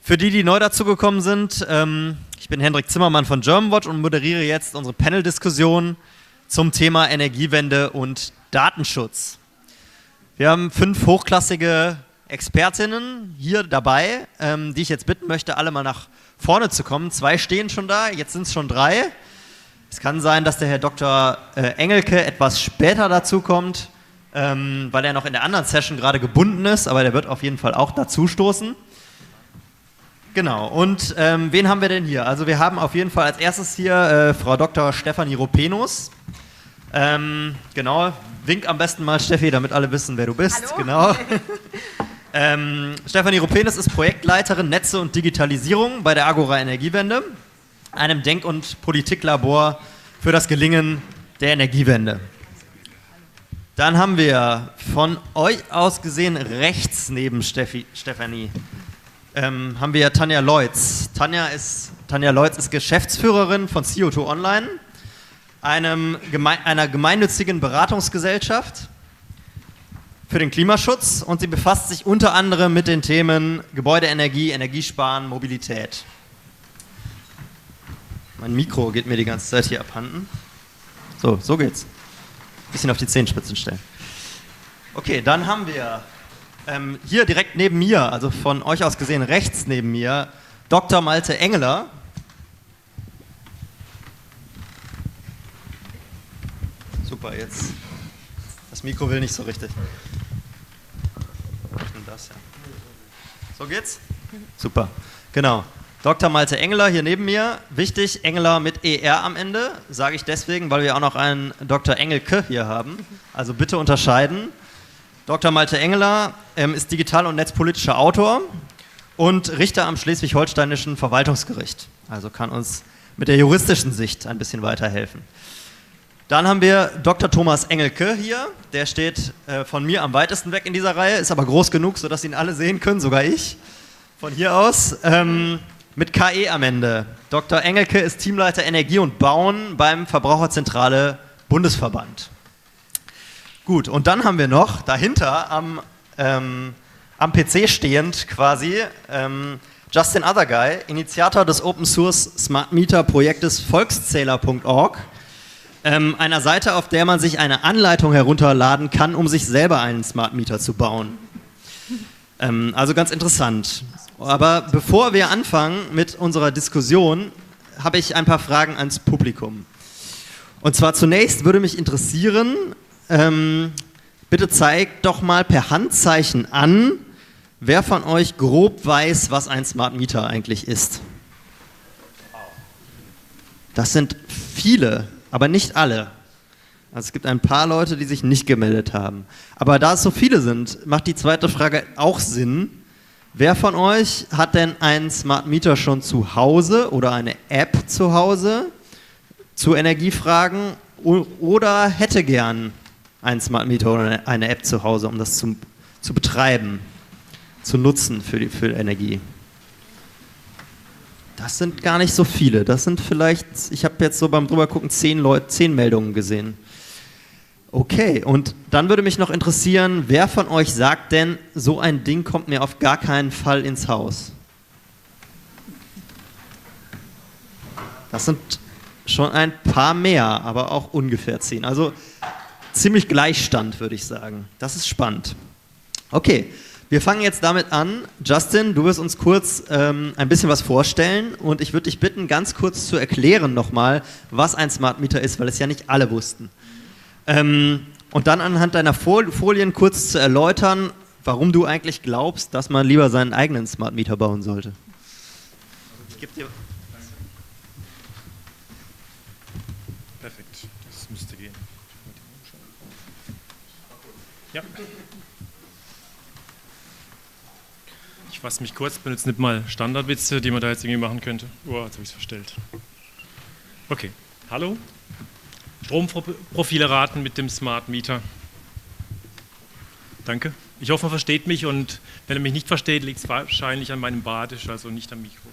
Für die, die neu dazugekommen sind, ich bin Hendrik Zimmermann von Germanwatch und moderiere jetzt unsere Panel-Diskussion zum Thema Energiewende und Datenschutz. Wir haben 5 hochklassige Expertinnen hier dabei, die ich jetzt bitten möchte, alle mal nach vorne zu kommen. 2 stehen schon da, jetzt sind es schon 3. Es kann sein, dass der Herr Dr. Engelke etwas später dazukommt, weil er noch in der anderen Session gerade gebunden ist, aber der wird auf jeden Fall auch dazu stoßen. Genau, und wen haben wir denn hier? Also wir haben auf jeden Fall als erstes hier Frau Dr. Stefanie Ropenus. Genau, wink am besten mal, Steffi, damit alle wissen, wer du bist. Hallo. Genau. Stefanie Ropenus ist Projektleiterin Netze und Digitalisierung bei der Agora Energiewende, einem Denk- und Politiklabor für das Gelingen der Energiewende. Dann haben wir von euch aus gesehen rechts neben Stefanie haben wir Tanja Leutz. Tanja Leutz ist Geschäftsführerin von CO2 Online, einer gemeinnützigen Beratungsgesellschaft für den Klimaschutz, und sie befasst sich unter anderem mit den Themen Gebäudeenergie, Energiesparen, Mobilität. Mein Mikro geht mir die ganze Zeit hier abhanden. So geht's. Ein bisschen auf die Zehenspitzen stellen. Okay, dann haben wir hier direkt neben mir, also von euch aus gesehen rechts neben mir, Dr. Malte Engeler. Super, jetzt. Das Mikro will nicht so richtig. Das, ja. So geht's? Super, genau. Dr. Malte Engeler hier neben mir. Wichtig, Engeler mit ER am Ende, sage ich deswegen, weil wir auch noch einen Dr. Engelke hier haben. Also bitte unterscheiden. Dr. Malte Engeler ist digital- und netzpolitischer Autor und Richter am Schleswig-Holsteinischen Verwaltungsgericht. Also kann uns mit der juristischen Sicht ein bisschen weiterhelfen. Dann haben wir Dr. Thomas Engelke hier. Der steht von mir am weitesten weg in dieser Reihe, ist aber groß genug, sodass ihn alle sehen können, sogar ich. Von hier aus. Mit KE am Ende. Dr. Engelke ist Teamleiter Energie und Bauen beim Verbraucherzentrale Bundesverband. Gut, und dann haben wir noch dahinter am PC stehend quasi Justin Otherguy, Initiator des Open Source Smart Meter Projektes Volkszähler.org, einer Seite, auf der man sich eine Anleitung herunterladen kann, um sich selber einen Smart Meter zu bauen. Also ganz interessant. Aber bevor wir anfangen mit unserer Diskussion, habe ich ein paar Fragen ans Publikum. Und zwar zunächst würde mich interessieren, bitte zeigt doch mal per Handzeichen an, wer von euch grob weiß, was ein Smart Meter eigentlich ist. Das sind viele, aber nicht alle. Also es gibt ein paar Leute, die sich nicht gemeldet haben. Aber da es so viele sind, macht die zweite Frage auch Sinn. Wer von euch hat denn einen Smart Meter schon zu Hause oder eine App zu Hause zu Energiefragen oder hätte gern einen Smart Meter oder eine App zu Hause, um das zu betreiben, zu nutzen für Energie? Das sind gar nicht so viele. Das sind vielleicht, ich habe jetzt so beim drübergucken 10 Meldungen gesehen. Okay, und dann würde mich noch interessieren, wer von euch sagt denn, so ein Ding kommt mir auf gar keinen Fall ins Haus? Das sind schon ein paar mehr, aber auch ungefähr 10. Also ziemlich Gleichstand, würde ich sagen. Das ist spannend. Okay, wir fangen jetzt damit an. Justin, du wirst uns kurz ein bisschen was vorstellen und ich würde dich bitten, ganz kurz zu erklären nochmal, was ein Smart Meter ist, weil es ja nicht alle wussten. Und dann anhand deiner Folien kurz zu erläutern, warum du eigentlich glaubst, dass man lieber seinen eigenen Smart Meter bauen sollte. Ich gebe dir... Perfekt, das müsste gehen. Ja. Ich fasse mich kurz, benutze nicht mal Standardwitze, die man da jetzt irgendwie machen könnte. Oh, jetzt habe ich es verstellt. Okay, hallo. Stromprofile raten mit dem Smart Meter. Danke. Ich hoffe, man versteht mich, und wenn er mich nicht versteht, liegt es wahrscheinlich an meinem Badisch, also nicht am Mikro.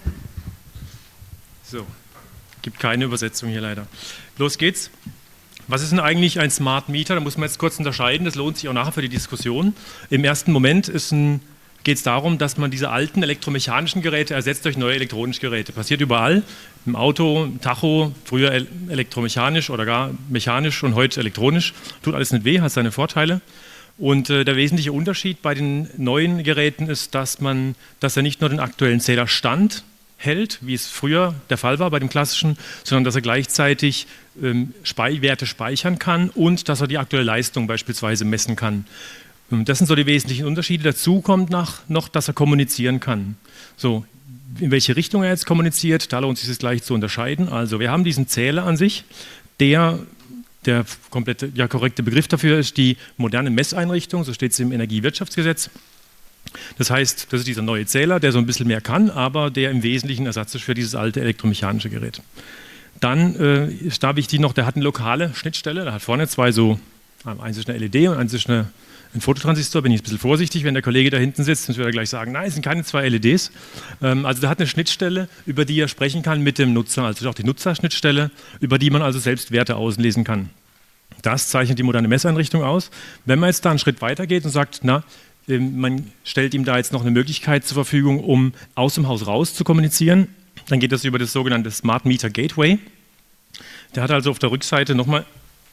So, gibt keine Übersetzung hier leider. Los geht's. Was ist denn eigentlich ein Smart Meter? Da muss man jetzt kurz unterscheiden, das lohnt sich auch nachher für die Diskussion. Im ersten Moment geht es darum, dass man diese alten elektromechanischen Geräte ersetzt durch neue elektronische Geräte. Passiert überall, im Auto, im Tacho, früher elektromechanisch oder gar mechanisch und heute elektronisch. Tut alles nicht weh, hat seine Vorteile. Und der wesentliche Unterschied bei den neuen Geräten ist, dass er nicht nur den aktuellen Zählerstand hält, wie es früher der Fall war bei dem klassischen, sondern dass er gleichzeitig Werte speichern kann und dass er die aktuelle Leistung beispielsweise messen kann. Das sind so die wesentlichen Unterschiede. Dazu kommt noch, dass er kommunizieren kann. So, in welche Richtung er jetzt kommuniziert, da lohnt sich es gleich zu unterscheiden. Also wir haben diesen Zähler an sich, der korrekte Begriff dafür ist die moderne Messeinrichtung, so steht es im Energiewirtschaftsgesetz. Das heißt, das ist dieser neue Zähler, der so ein bisschen mehr kann, aber der im Wesentlichen Ersatz ist für dieses alte elektromechanische Gerät. Dann ist da wichtig noch, der hat eine lokale Schnittstelle, der hat vorne eins ist eine LED und eins ist ein Fototransistor. Bin ich ein bisschen vorsichtig, wenn der Kollege da hinten sitzt, dann wird er gleich sagen, nein, es sind keine zwei LEDs. Also der hat eine Schnittstelle, über die er sprechen kann mit dem Nutzer, also auch die Nutzerschnittstelle, über die man also selbst Werte auslesen kann. Das zeichnet die moderne Messeinrichtung aus. Wenn man jetzt da einen Schritt weiter geht und sagt, man stellt ihm da jetzt noch eine Möglichkeit zur Verfügung, um aus dem Haus raus zu kommunizieren, dann geht das über das sogenannte Smart Meter Gateway. Der hat also auf der Rückseite nochmal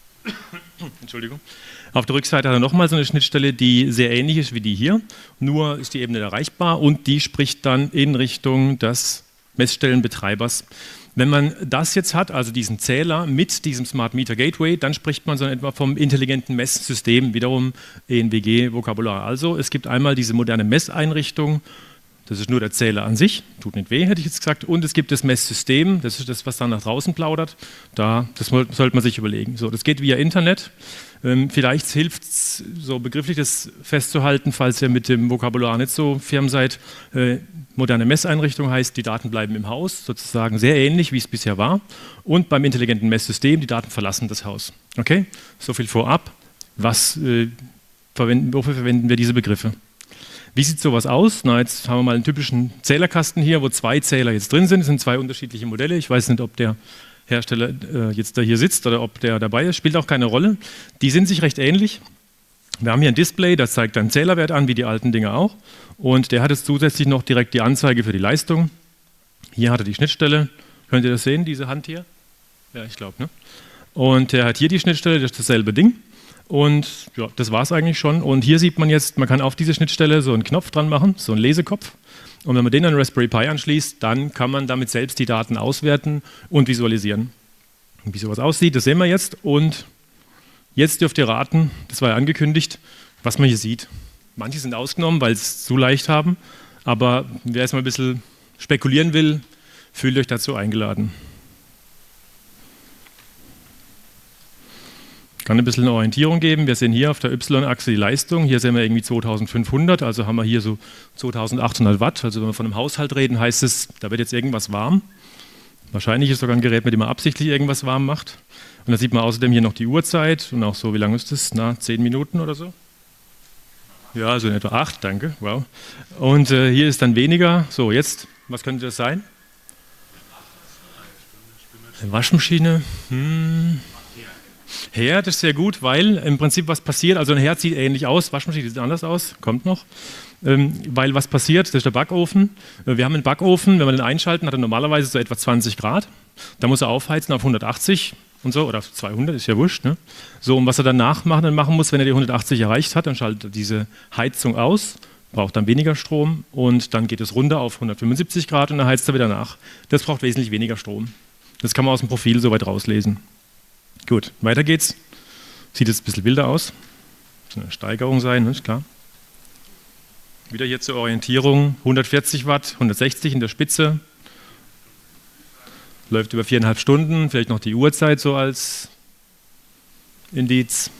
Auf der Rückseite hat er nochmal so eine Schnittstelle, die sehr ähnlich ist wie die hier, nur ist die eben nicht erreichbar und die spricht dann in Richtung des Messstellenbetreibers. Wenn man das jetzt hat, also diesen Zähler mit diesem Smart Meter Gateway, dann spricht man so etwa vom intelligenten Messsystem, wiederum ENWG-Vokabular. Also es gibt einmal diese moderne Messeinrichtung, das ist nur der Zähler an sich, tut nicht weh, hätte ich jetzt gesagt, und es gibt das Messsystem, das ist das, was dann nach draußen plaudert, das sollte man sich überlegen. So, das geht via Internet. Vielleicht hilft es, so begrifflich das festzuhalten, falls ihr mit dem Vokabular nicht so firm seid. Moderne Messeinrichtung heißt, die Daten bleiben im Haus, sozusagen sehr ähnlich, wie es bisher war. Und beim intelligenten Messsystem, die Daten verlassen das Haus. Okay? So viel vorab. Wofür verwenden wir diese Begriffe? Wie sieht sowas aus? Na, jetzt haben wir mal einen typischen Zählerkasten hier, wo zwei Zähler jetzt drin sind. Es sind zwei unterschiedliche Modelle. Ich weiß nicht, ob der Hersteller jetzt da hier sitzt oder ob der dabei ist, spielt auch keine Rolle. Die sind sich recht ähnlich. Wir haben hier ein Display, das zeigt einen Zählerwert an, wie die alten Dinger auch. Und der hat jetzt zusätzlich noch direkt die Anzeige für die Leistung. Hier hat er die Schnittstelle. Könnt ihr das sehen, diese Hand hier? Ja, ich glaube, ne? Und er hat hier die Schnittstelle, das ist dasselbe Ding. Und ja, das war es eigentlich schon. Und hier sieht man jetzt, man kann auf diese Schnittstelle so einen Knopf dran machen, so einen Lesekopf. Und wenn man den an Raspberry Pi anschließt, dann kann man damit selbst die Daten auswerten und visualisieren. Und wie sowas aussieht, das sehen wir jetzt. Und jetzt dürft ihr raten, das war ja angekündigt, was man hier sieht. Manche sind ausgenommen, weil sie es zu leicht haben. Aber wer jetzt mal ein bisschen spekulieren will, fühlt euch dazu eingeladen. Ich kann ein bisschen eine Orientierung geben. Wir sehen hier auf der Y-Achse die Leistung. Hier sehen wir irgendwie 2500, also haben wir hier so 2800 Watt. Also wenn wir von einem Haushalt reden, heißt es, da wird jetzt irgendwas warm. Wahrscheinlich ist sogar ein Gerät, mit dem man absichtlich irgendwas warm macht. Und da sieht man außerdem hier noch die Uhrzeit und auch so, wie lange ist das? 10 Minuten oder so? Ja, also in etwa 8, danke, wow. Und hier ist dann weniger. So, jetzt, was könnte das sein? Eine Waschmaschine. Herd ist sehr gut, weil im Prinzip was passiert, also ein Herd sieht ähnlich aus, Waschmaschine sieht anders aus, kommt noch, weil was passiert, das ist der Backofen. Wir haben einen Backofen, wenn wir den einschalten, hat er normalerweise so etwa 20 Grad, da muss er aufheizen auf 180 und so, oder auf 200, ist ja wurscht. Ne? So, und was er danach machen muss, wenn er die 180 erreicht hat, dann schaltet er diese Heizung aus, braucht dann weniger Strom und dann geht es runter auf 175 Grad und dann heizt er wieder nach. Das braucht wesentlich weniger Strom. Das kann man aus dem Profil soweit rauslesen. Gut, weiter geht's. Sieht jetzt ein bisschen wilder aus. So eine Steigerung sein, ne? Ist klar. Wieder hier zur Orientierung. 140 Watt, 160 in der Spitze. Läuft über 4,5 Stunden. Vielleicht noch die Uhrzeit so als Indiz.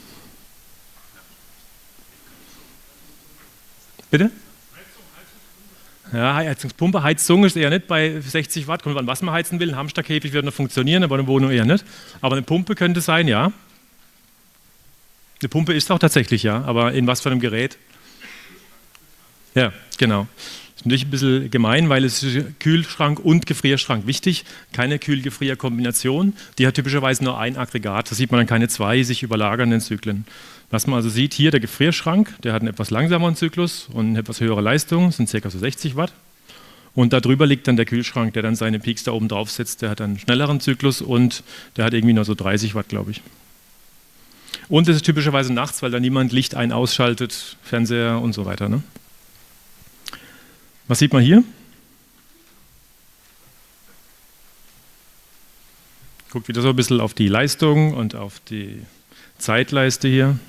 Bitte? Ja, Heizungspumpe, Heizung ist eher nicht bei 60 Watt, kommt an, was man heizen will. Ein Hamsterkäfig wird noch funktionieren, aber eine Wohnung eher nicht. Aber eine Pumpe könnte sein, ja. Eine Pumpe ist auch tatsächlich, ja, aber in was für einem Gerät? Ja, genau. Ist natürlich ein bisschen gemein, weil es ist Kühlschrank und Gefrierschrank wichtig. Keine Kühl-Gefrier-Kombination. Die hat typischerweise nur ein Aggregat. Da sieht man dann keine zwei sich überlagernden Zyklen. Was man also sieht, hier der Gefrierschrank, der hat einen etwas langsameren Zyklus und eine etwas höhere Leistung, das sind ca. so 60 Watt. Und darüber liegt dann der Kühlschrank, der dann seine Peaks da oben drauf setzt. Der hat einen schnelleren Zyklus und der hat irgendwie nur so 30 Watt, glaube ich. Und das ist typischerweise nachts, weil da niemand Licht ein- ausschaltet, Fernseher und so weiter. Ne? Was sieht man hier? Guckt wieder so ein bisschen auf die Leistung und auf die Zeitleiste hier.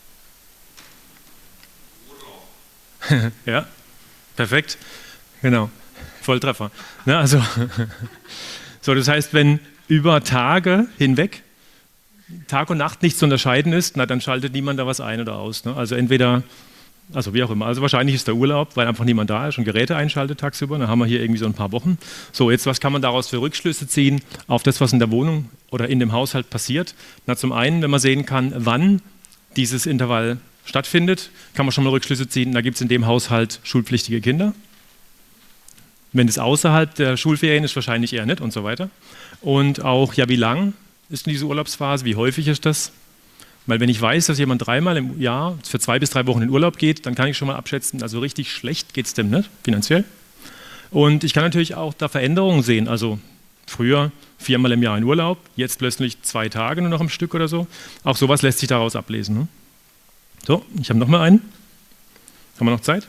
Ja, perfekt. Genau, Volltreffer. Ne, also, so, das heißt, wenn über Tage hinweg Tag und Nacht nicht zu unterscheiden ist, na, dann schaltet niemand da was ein oder aus. Ne? Also entweder, also wie auch immer, also wahrscheinlich ist der Urlaub, weil einfach niemand da ist und Geräte einschaltet tagsüber, dann haben wir hier irgendwie so ein paar Wochen. So, jetzt was kann man daraus für Rückschlüsse ziehen auf das, was in der Wohnung oder in dem Haushalt passiert? Na, zum einen, wenn man sehen kann, wann dieses Intervall stattfindet, kann man schon mal Rückschlüsse ziehen, da gibt es in dem Haushalt schulpflichtige Kinder. Wenn es außerhalb der Schulferien ist, wahrscheinlich eher nicht und so weiter. Und auch, ja, wie lang ist diese Urlaubsphase, wie häufig ist das? Weil wenn ich weiß, dass jemand 3-mal im Jahr für 2 bis 3 Wochen in Urlaub geht, dann kann ich schon mal abschätzen, also richtig schlecht geht es dem nicht, finanziell. Und ich kann natürlich auch da Veränderungen sehen, also früher 4-mal im Jahr in Urlaub, jetzt plötzlich 2 Tage nur noch am Stück oder so. Auch sowas lässt sich daraus ablesen. Ne? So, ich habe noch mal einen. Haben wir noch Zeit?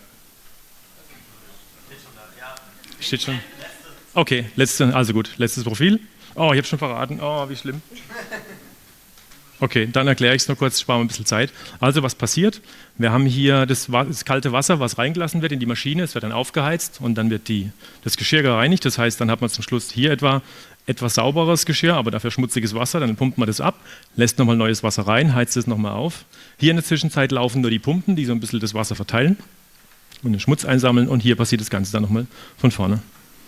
Steht schon. Okay, also gut, letztes Profil. Oh, ich habe schon verraten. Oh, wie schlimm. Okay, dann erkläre ich es nur kurz, sparen wir ein bisschen Zeit. Also, was passiert? Wir haben hier das kalte Wasser, was reingelassen wird in die Maschine. Es wird dann aufgeheizt und dann wird das Geschirr gereinigt. Das heißt, dann hat man zum Schluss hier etwas sauberes Geschirr, aber dafür schmutziges Wasser. Dann pumpt man das ab, lässt nochmal neues Wasser rein, heizt es nochmal auf. Hier in der Zwischenzeit laufen nur die Pumpen, die so ein bisschen das Wasser verteilen und den Schmutz einsammeln. Und hier passiert das Ganze dann nochmal von vorne.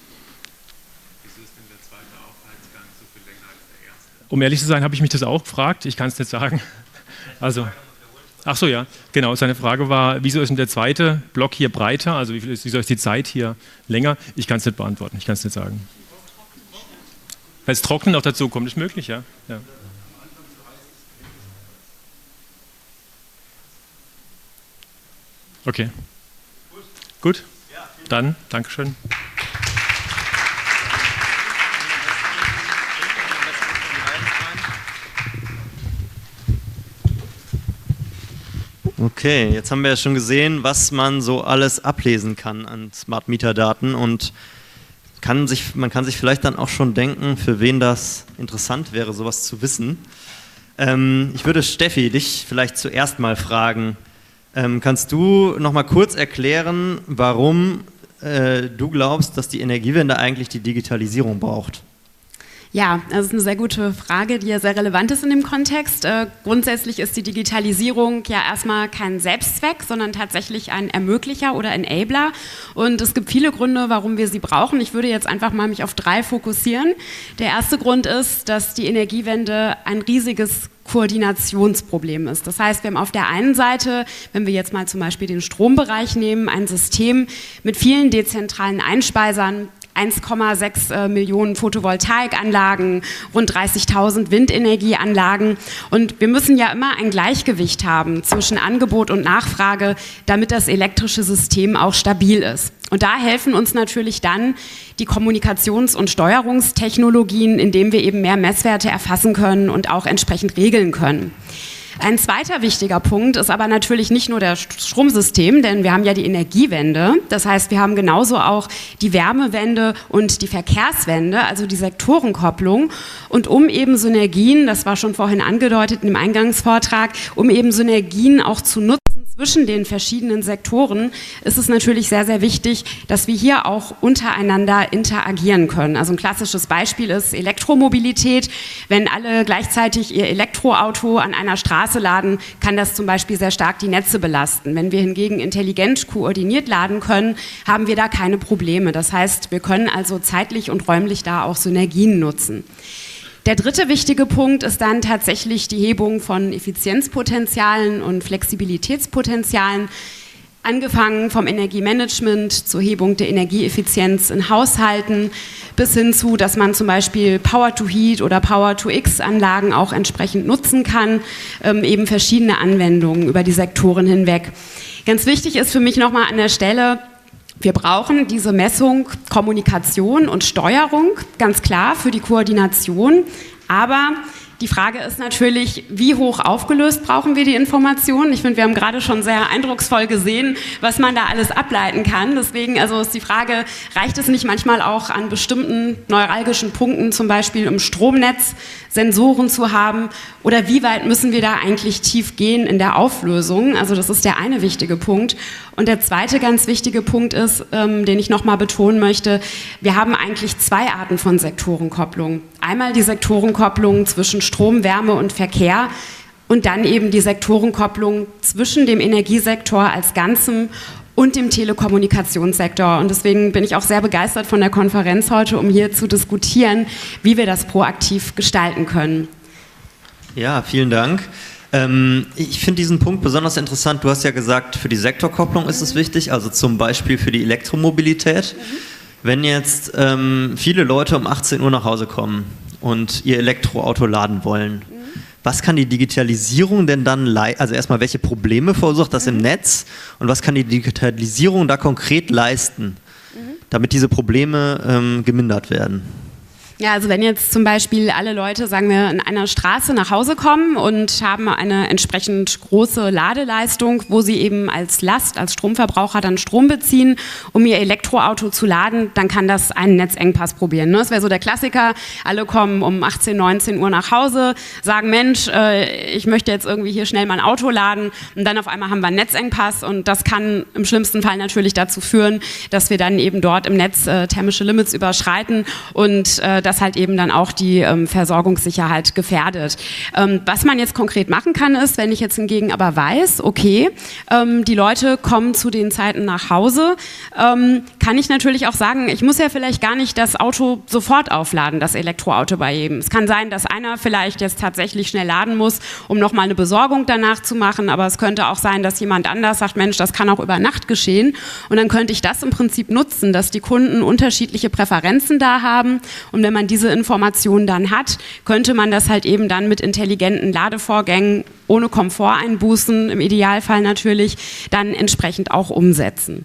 Um ehrlich zu sein, habe ich mich das auch gefragt. Ich kann es nicht sagen. Also, ach so, ja, genau. Seine Frage war, wieso ist denn der zweite Block hier breiter? Also, wieso ist die Zeit hier länger? Ich kann es nicht beantworten. Ich kann es nicht sagen. Weil es Trocknen noch dazu kommt, ist möglich, ja. Ja. Okay. Gut. Dann, Dankeschön. Okay, jetzt haben wir ja schon gesehen, was man so alles ablesen kann an Smart Meter Daten und man kann sich vielleicht dann auch schon denken, für wen das interessant wäre, sowas zu wissen. Ich würde Steffi, dich vielleicht zuerst mal fragen, kannst du noch mal kurz erklären, warum du glaubst, dass die Energiewende eigentlich die Digitalisierung braucht? Ja, das ist eine sehr gute Frage, die ja sehr relevant ist in dem Kontext. Grundsätzlich ist die Digitalisierung ja erstmal kein Selbstzweck, sondern tatsächlich ein Ermöglicher oder Enabler. Und es gibt viele Gründe, warum wir sie brauchen. Ich würde jetzt einfach mal mich auf 3 fokussieren. Der erste Grund ist, dass die Energiewende ein riesiges Koordinationsproblem ist. Das heißt, wir haben auf der einen Seite, wenn wir jetzt mal zum Beispiel den Strombereich nehmen, ein System mit vielen dezentralen Einspeisern, 1,6 Millionen Photovoltaikanlagen, rund 30.000 Windenergieanlagen. Und wir müssen ja immer ein Gleichgewicht haben zwischen Angebot und Nachfrage, damit das elektrische System auch stabil ist. Und da helfen uns natürlich dann die Kommunikations- und Steuerungstechnologien, indem wir eben mehr Messwerte erfassen können und auch entsprechend regeln können. Ein zweiter wichtiger Punkt ist aber natürlich nicht nur das Stromsystem, denn wir haben ja die Energiewende. Das heißt, wir haben genauso auch die Wärmewende und die Verkehrswende, also die Sektorenkopplung. Und um eben Synergien, das war schon vorhin angedeutet im Eingangsvortrag, um eben Synergien auch zu nutzen zwischen den verschiedenen Sektoren, ist es natürlich sehr, sehr wichtig, dass wir hier auch untereinander interagieren können. Also ein klassisches Beispiel ist Elektromobilität. Wenn alle gleichzeitig ihr Elektroauto an einer Straße laden, kann das zum Beispiel sehr stark die Netze belasten. Wenn wir hingegen intelligent koordiniert laden können, haben wir da keine Probleme. Das heißt, wir können also zeitlich und räumlich da auch Synergien nutzen. Der dritte wichtige Punkt ist dann tatsächlich die Hebung von Effizienzpotenzialen und Flexibilitätspotenzialen. Angefangen vom Energiemanagement zur Hebung der Energieeffizienz in Haushalten bis hin zu, dass man zum Beispiel Power-to-Heat oder Power-to-X-Anlagen auch entsprechend nutzen kann, eben verschiedene Anwendungen über die Sektoren hinweg. Ganz wichtig ist für mich nochmal an der Stelle, wir brauchen diese Messung, Kommunikation und Steuerung, ganz klar für die Koordination, aber die Frage ist natürlich, wie hoch aufgelöst brauchen wir die Informationen? Ich finde, wir haben gerade schon sehr eindrucksvoll gesehen, was man da alles ableiten kann. Deswegen ist die Frage, reicht es nicht manchmal auch an bestimmten neuralgischen Punkten, zum Beispiel im Stromnetz, Sensoren zu haben? Oder wie weit müssen wir da eigentlich tief gehen in der Auflösung? Also das ist der eine wichtige Punkt. Und der zweite ganz wichtige Punkt ist, den ich nochmal betonen möchte, wir haben eigentlich zwei Arten von Sektorenkopplung. Einmal die Sektorenkopplung zwischen Strom, Wärme und Verkehr und dann eben die Sektorenkopplung zwischen dem Energiesektor als Ganzem und dem Telekommunikationssektor. Und deswegen bin ich auch sehr begeistert von der Konferenz heute, um hier zu diskutieren, wie wir das proaktiv gestalten können. Ja, vielen Dank. Ich finde diesen Punkt besonders interessant. Du hast ja gesagt, für die Sektorkopplung ist es wichtig, also zum Beispiel für die Elektromobilität. Wenn jetzt viele Leute um 18 Uhr nach Hause kommen und ihr Elektroauto laden wollen, was kann die Digitalisierung denn dann, also erstmal, welche Probleme verursacht das im Netz und was kann die Digitalisierung da konkret leisten, damit diese Probleme gemindert werden? Ja, also wenn jetzt zum Beispiel alle Leute, sagen wir, in einer Straße nach Hause kommen und haben eine entsprechend große Ladeleistung, wo sie eben als Last, als Stromverbraucher dann Strom beziehen, um ihr Elektroauto zu laden, dann kann das einen Netzengpass probieren. Das wäre so der Klassiker. Alle kommen um 18, 19 Uhr nach Hause, sagen, Mensch, ich möchte jetzt irgendwie hier schnell mein Auto laden und dann auf einmal haben wir einen Netzengpass und das kann im schlimmsten Fall natürlich dazu führen, dass wir dann eben dort im Netz thermische Limits überschreiten und das halt eben dann auch die Versorgungssicherheit gefährdet. Was man jetzt konkret machen kann, ist, wenn ich jetzt hingegen aber weiß, okay, die Leute kommen zu den Zeiten nach Hause, kann ich natürlich auch sagen, ich muss ja vielleicht gar nicht das Auto sofort aufladen, das Elektroauto bei jedem. Es kann sein, dass einer vielleicht jetzt tatsächlich schnell laden muss, um nochmal eine Besorgung danach zu machen, aber es könnte auch sein, dass jemand anders sagt, Mensch, das kann auch über Nacht geschehen und dann könnte ich das im Prinzip nutzen, dass die Kunden unterschiedliche Präferenzen da haben und wenn man diese Informationen dann hat, könnte man das halt eben dann mit intelligenten Ladevorgängen ohne Komforteinbußen, im Idealfall natürlich, dann entsprechend auch umsetzen.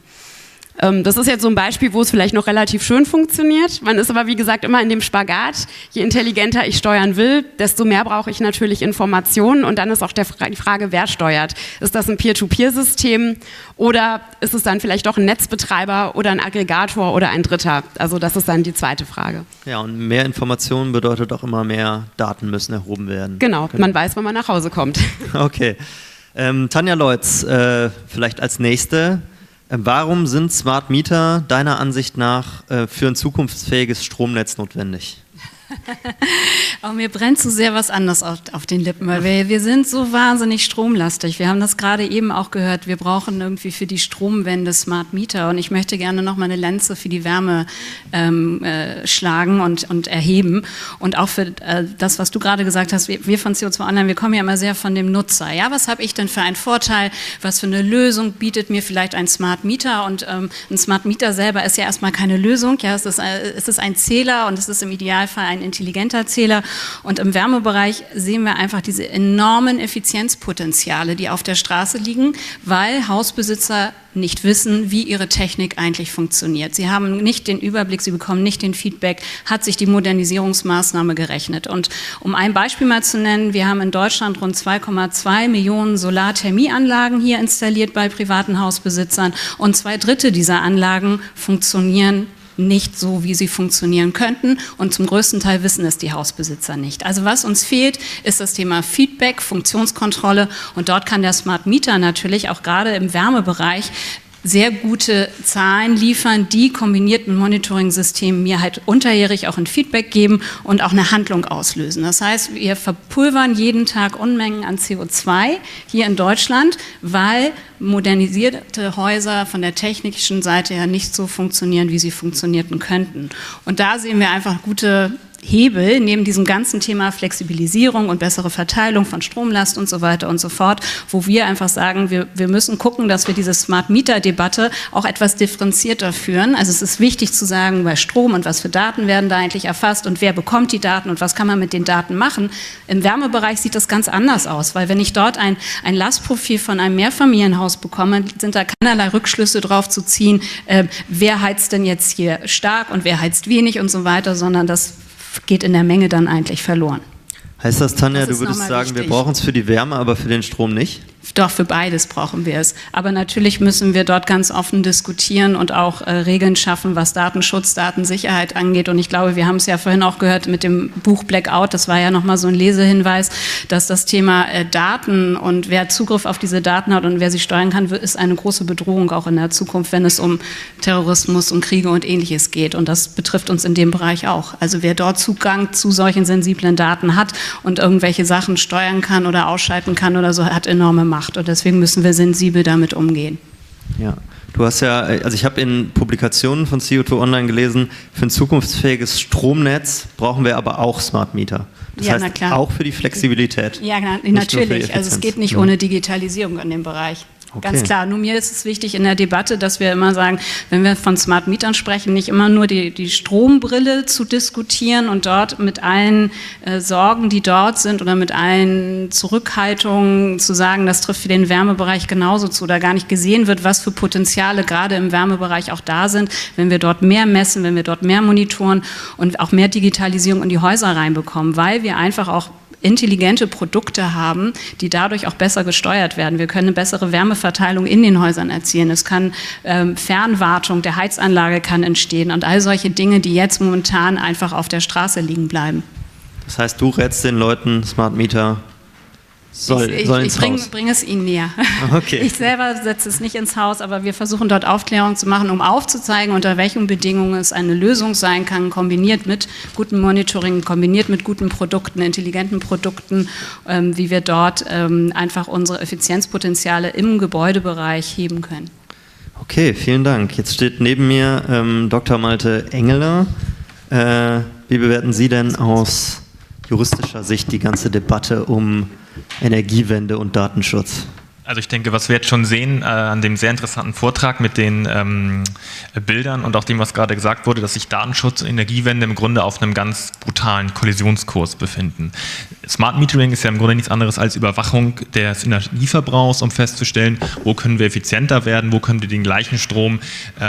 Das ist jetzt so ein Beispiel, wo es vielleicht noch relativ schön funktioniert. Man ist aber, wie gesagt, immer in dem Spagat. Je intelligenter ich steuern will, desto mehr brauche ich natürlich Informationen. Und dann ist auch die Frage, wer steuert. Ist das ein Peer-to-Peer-System oder ist es dann vielleicht doch ein Netzbetreiber oder ein Aggregator oder ein Dritter? Also das ist dann die zweite Frage. Ja, und mehr Informationen bedeutet auch immer mehr Daten müssen erhoben werden. Genau, man weiß, wann man nach Hause kommt. Okay. Tanja Leutz, vielleicht als Nächste. Warum sind Smart Meter deiner Ansicht nach für ein zukunftsfähiges Stromnetz notwendig? Aber mir brennt so sehr was anderes auf den Lippen, weil wir sind so wahnsinnig stromlastig. Wir haben das gerade eben auch gehört, wir brauchen irgendwie für die Stromwende Smart Meter und ich möchte gerne noch mal eine Lanze für die Wärme schlagen und erheben und auch für das, was du gerade gesagt hast, wir von CO2 Online, wir kommen ja immer sehr von dem Nutzer. Ja, was habe ich denn für einen Vorteil, was für eine Lösung bietet mir vielleicht ein Smart Meter und ein Smart Meter selber ist ja erstmal keine Lösung, ja, es ist ein Zähler und es ist im Idealfall ein intelligenter Zähler und im Wärmebereich sehen wir einfach diese enormen Effizienzpotenziale, die auf der Straße liegen, weil Hausbesitzer nicht wissen, wie ihre Technik eigentlich funktioniert. Sie haben nicht den Überblick, sie bekommen nicht den Feedback, hat sich die Modernisierungsmaßnahme gerechnet. Und um ein Beispiel mal zu nennen, wir haben in Deutschland rund 2,2 Millionen Solarthermieanlagen hier installiert bei privaten Hausbesitzern und 2/3 dieser Anlagen funktionieren nicht so, wie sie funktionieren könnten und zum größten Teil wissen es die Hausbesitzer nicht. Also was uns fehlt, ist das Thema Feedback, Funktionskontrolle und dort kann der Smart Meter natürlich auch gerade im Wärmebereich sehr gute Zahlen liefern, die kombiniert mit Monitoring-Systemen mir halt unterjährig auch ein Feedback geben und auch eine Handlung auslösen. Das heißt, wir verpulvern jeden Tag Unmengen an CO2 hier in Deutschland, weil modernisierte Häuser von der technischen Seite her nicht so funktionieren, wie sie funktionierten könnten. Und da sehen wir einfach gute Hebel neben diesem ganzen Thema Flexibilisierung und bessere Verteilung von Stromlast und so weiter und so fort, wo wir einfach sagen, wir müssen gucken, dass wir diese Smart-Meter-Debatte auch etwas differenzierter führen. Also es ist wichtig zu sagen, bei Strom und was für Daten werden da eigentlich erfasst und wer bekommt die Daten und was kann man mit den Daten machen. Im Wärmebereich sieht das ganz anders aus, weil wenn ich dort ein Lastprofil von einem Mehrfamilienhaus bekomme, sind da keinerlei Rückschlüsse drauf zu ziehen, wer heizt denn jetzt hier stark und wer heizt wenig und so weiter, sondern das geht in der Menge dann eigentlich verloren. Heißt das, Tanja, Das ist du würdest sagen, wichtig. wir brauchen es für die Wärme, aber für den Strom nicht? Doch, für beides brauchen wir es. Aber natürlich müssen wir dort ganz offen diskutieren und auch Regeln schaffen, was Datenschutz, Datensicherheit angeht. Und ich glaube, wir haben es ja vorhin auch gehört mit dem Buch Blackout, das war ja nochmal so ein Lesehinweis, dass das Thema Daten und wer Zugriff auf diese Daten hat und wer sie steuern kann, ist eine große Bedrohung auch in der Zukunft, wenn es um Terrorismus, um Kriege und Ähnliches geht. Und das betrifft uns in dem Bereich auch. Also wer dort Zugang zu solchen sensiblen Daten hat und irgendwelche Sachen steuern kann oder ausschalten kann oder so, hat enorme Macht. Und deswegen müssen wir sensibel damit umgehen. Ja, du hast ja, also ich habe in Publikationen von CO2 Online gelesen, für ein zukunftsfähiges Stromnetz brauchen wir aber auch Smart Meter. Das heißt, na klar. auch für die Flexibilität. Ja, nur für die natürlich. Also es Effizienz. geht nicht ohne Digitalisierung in dem Bereich. Okay. Ganz klar. Nur mir ist es wichtig in der Debatte, dass wir immer sagen, wenn wir von Smart Mietern sprechen, nicht immer nur die Strombrille zu diskutieren und dort mit allen Sorgen, die dort sind oder mit allen Zurückhaltungen zu sagen, das trifft für den Wärmebereich genauso zu, oder gar nicht gesehen wird, was für Potenziale gerade im Wärmebereich auch da sind, wenn wir dort mehr messen, wenn wir dort mehr monitoren und auch mehr Digitalisierung in die Häuser reinbekommen, weil wir einfach auch intelligente Produkte haben, die dadurch auch besser gesteuert werden. Wir können eine bessere Wärmeverteilung in den Häusern erzielen. Es kann Fernwartung der Heizanlage kann entstehen und all solche Dinge, die jetzt momentan einfach auf der Straße liegen bleiben. Das heißt, du rätst den Leuten, Smart Meter soll ins Haus. Ich bringe es ihnen näher. Okay. Ich selber setze es nicht ins Haus, aber wir versuchen dort Aufklärung zu machen, um aufzuzeigen, unter welchen Bedingungen es eine Lösung sein kann, kombiniert mit gutem Monitoring, kombiniert mit guten Produkten, intelligenten Produkten, wie wir dort einfach unsere Effizienzpotenziale im Gebäudebereich heben können. Okay, vielen Dank. Jetzt steht neben mir Dr. Malte Engeler. Wie bewerten Sie denn aus juristischer Sicht die ganze Debatte um Energiewende und Datenschutz? Also ich denke, was wir jetzt schon sehen an dem sehr interessanten Vortrag mit den Bildern und auch dem, was gerade gesagt wurde, dass sich Datenschutz und Energiewende im Grunde auf einem ganz brutalen Kollisionskurs befinden. Smart Metering ist ja im Grunde nichts anderes als Überwachung des Energieverbrauchs, um festzustellen, wo können wir effizienter werden, wo können wir den gleichen Strom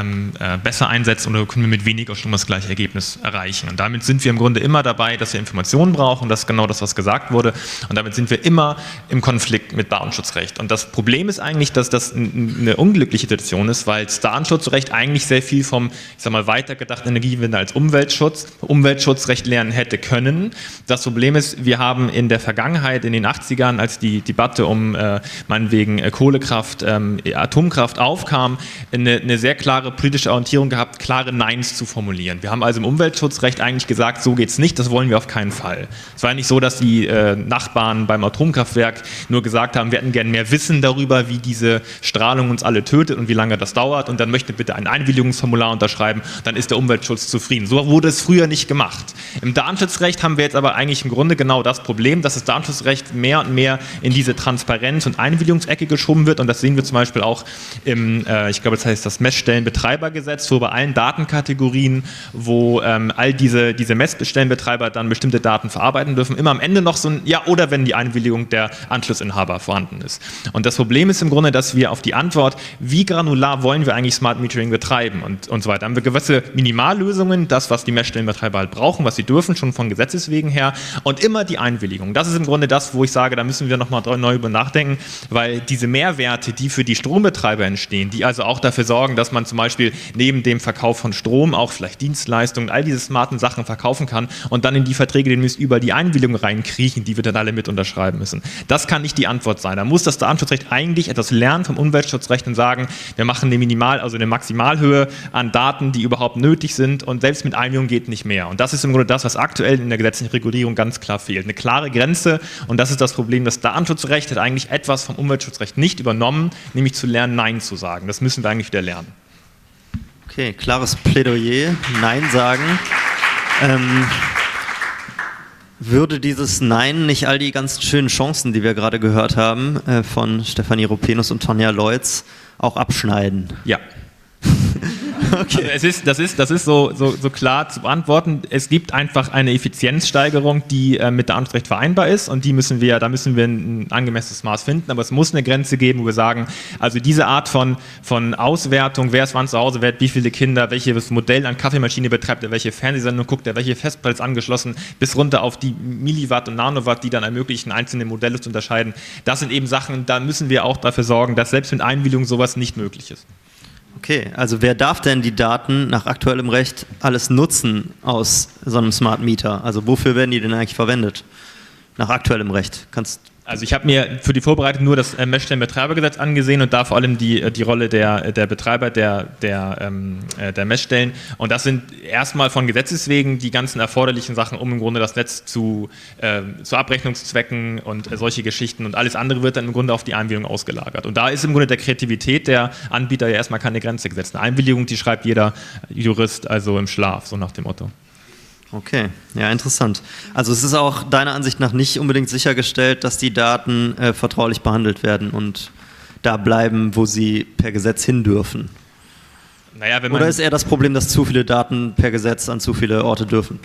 besser einsetzen oder können wir mit weniger Strom das gleiche Ergebnis erreichen. Und damit sind wir im Grunde immer dabei, dass wir Informationen brauchen, das ist genau das, was gesagt wurde. Und damit sind wir immer im Konflikt mit Datenschutzrecht. Und das Problem ist eigentlich, dass das eine unglückliche Situation ist, weil das Datenschutzrecht eigentlich sehr viel vom, ich sag mal, weitergedachten Energiewende als Umweltschutzrecht lernen hätte können. Das Problem ist, wir haben in der Vergangenheit, in den 80ern, als die Debatte um meinetwegen Kohlekraft, Atomkraft aufkam, eine sehr klare politische Orientierung gehabt, klare Neins zu formulieren. Wir haben also im Umweltschutzrecht eigentlich gesagt, so geht's nicht, das wollen wir auf keinen Fall. Es war nicht so, dass die Nachbarn beim Atomkraftwerk nur gesagt haben, wir hätten gerne mehr Wissen darüber, wie diese Strahlung uns alle tötet und wie lange das dauert und dann möchte bitte ein Einwilligungsformular unterschreiben, dann ist der Umweltschutz zufrieden. So wurde es früher nicht gemacht. Im Datenschutzrecht haben wir jetzt aber eigentlich im Grunde genau das Problem, dass das Datenschutzrecht mehr und mehr in diese Transparenz- und Einwilligungsecke geschoben wird und das sehen wir zum Beispiel auch im, ich glaube, das heißt das Messstellenbetreibergesetz, wo bei allen Datenkategorien, wo all diese Messstellenbetreiber dann bestimmte Daten verarbeiten dürfen, immer am Ende noch so ein, ja, oder wenn die Einwilligung der Anschlussinhaber vorhanden ist. Und das Problem ist im Grunde, dass wir auf die Antwort, wie granular wollen wir eigentlich Smart Metering betreiben und so weiter, haben wir gewisse Minimallösungen, das, was die Messstellenbetreiber halt brauchen, was sie dürfen, schon von Gesetzes wegen her und immer die Einwilligung. Das ist im Grunde das, wo ich sage, da müssen wir nochmal neu über nachdenken, weil diese Mehrwerte, die für die Strombetreiber entstehen, die also auch dafür sorgen, dass man zum Beispiel neben dem Verkauf von Strom auch vielleicht Dienstleistungen, all diese smarten Sachen verkaufen kann und dann in die Verträge demnächst über die Einwilligung reinkriechen, die wir dann alle mit unterschreiben müssen. Das kann nicht die Antwort sein. Da muss das Datenschutzrecht eigentlich etwas lernen vom Umweltschutzrecht und sagen, wir machen eine Maximalhöhe an Daten, die überhaupt nötig sind und selbst mit Einwilligung geht nicht mehr. Und das ist im Grunde das, was aktuell in der gesetzlichen Regulierung ganz klar fehlt. Eine klare Grenze und das ist das Problem, das Datenschutzrecht hat eigentlich etwas vom Umweltschutzrecht nicht übernommen, nämlich zu lernen, Nein zu sagen. Das müssen wir eigentlich wieder lernen. Okay, klares Plädoyer, Nein sagen. würde dieses Nein nicht all die ganz schönen Chancen, die wir gerade gehört haben, von Stefanie Ropenus und Tonja Leutz, auch abschneiden? Ja. Okay. Das ist so klar zu beantworten. Es gibt einfach eine Effizienzsteigerung, die mit Datenschutzrecht vereinbar ist, und da müssen wir ein angemessenes Maß finden, aber es muss eine Grenze geben, wo wir sagen, also diese Art von Auswertung, wer ist wann zu Hause, wer hat wie viele Kinder, welches Modell an Kaffeemaschine betreibt er, welche Fernsehsendung guckt er, welche Festplatte ist angeschlossen, bis runter auf die Milliwatt und Nanowatt, die dann ermöglichen, einzelne Modelle zu unterscheiden. Das sind eben Sachen, da müssen wir auch dafür sorgen, dass selbst mit Einwilligung sowas nicht möglich ist. Okay, also wer darf denn die Daten nach aktuellem Recht alles nutzen aus so einem Smart Meter? Also wofür werden die denn eigentlich verwendet? Nach aktuellem Recht. Also ich habe mir für die Vorbereitung nur das Messstellenbetreibergesetz angesehen und da vor allem die Rolle der Betreiber der Messstellen. Und das sind erstmal von Gesetzes wegen die ganzen erforderlichen Sachen, um im Grunde das Netz zu Abrechnungszwecken und solche Geschichten, und alles andere wird dann im Grunde auf die Einwilligung ausgelagert. Und da ist im Grunde der Kreativität der Anbieter ja erstmal keine Grenze gesetzt. Eine Einwilligung, die schreibt jeder Jurist also im Schlaf, so nach dem Motto. Okay, ja, interessant. Also es ist auch deiner Ansicht nach nicht unbedingt sichergestellt, dass die Daten vertraulich behandelt werden und da bleiben, wo sie per Gesetz hin dürfen? Naja, oder ist eher das Problem, dass zu viele Daten per Gesetz an zu viele Orte dürfen?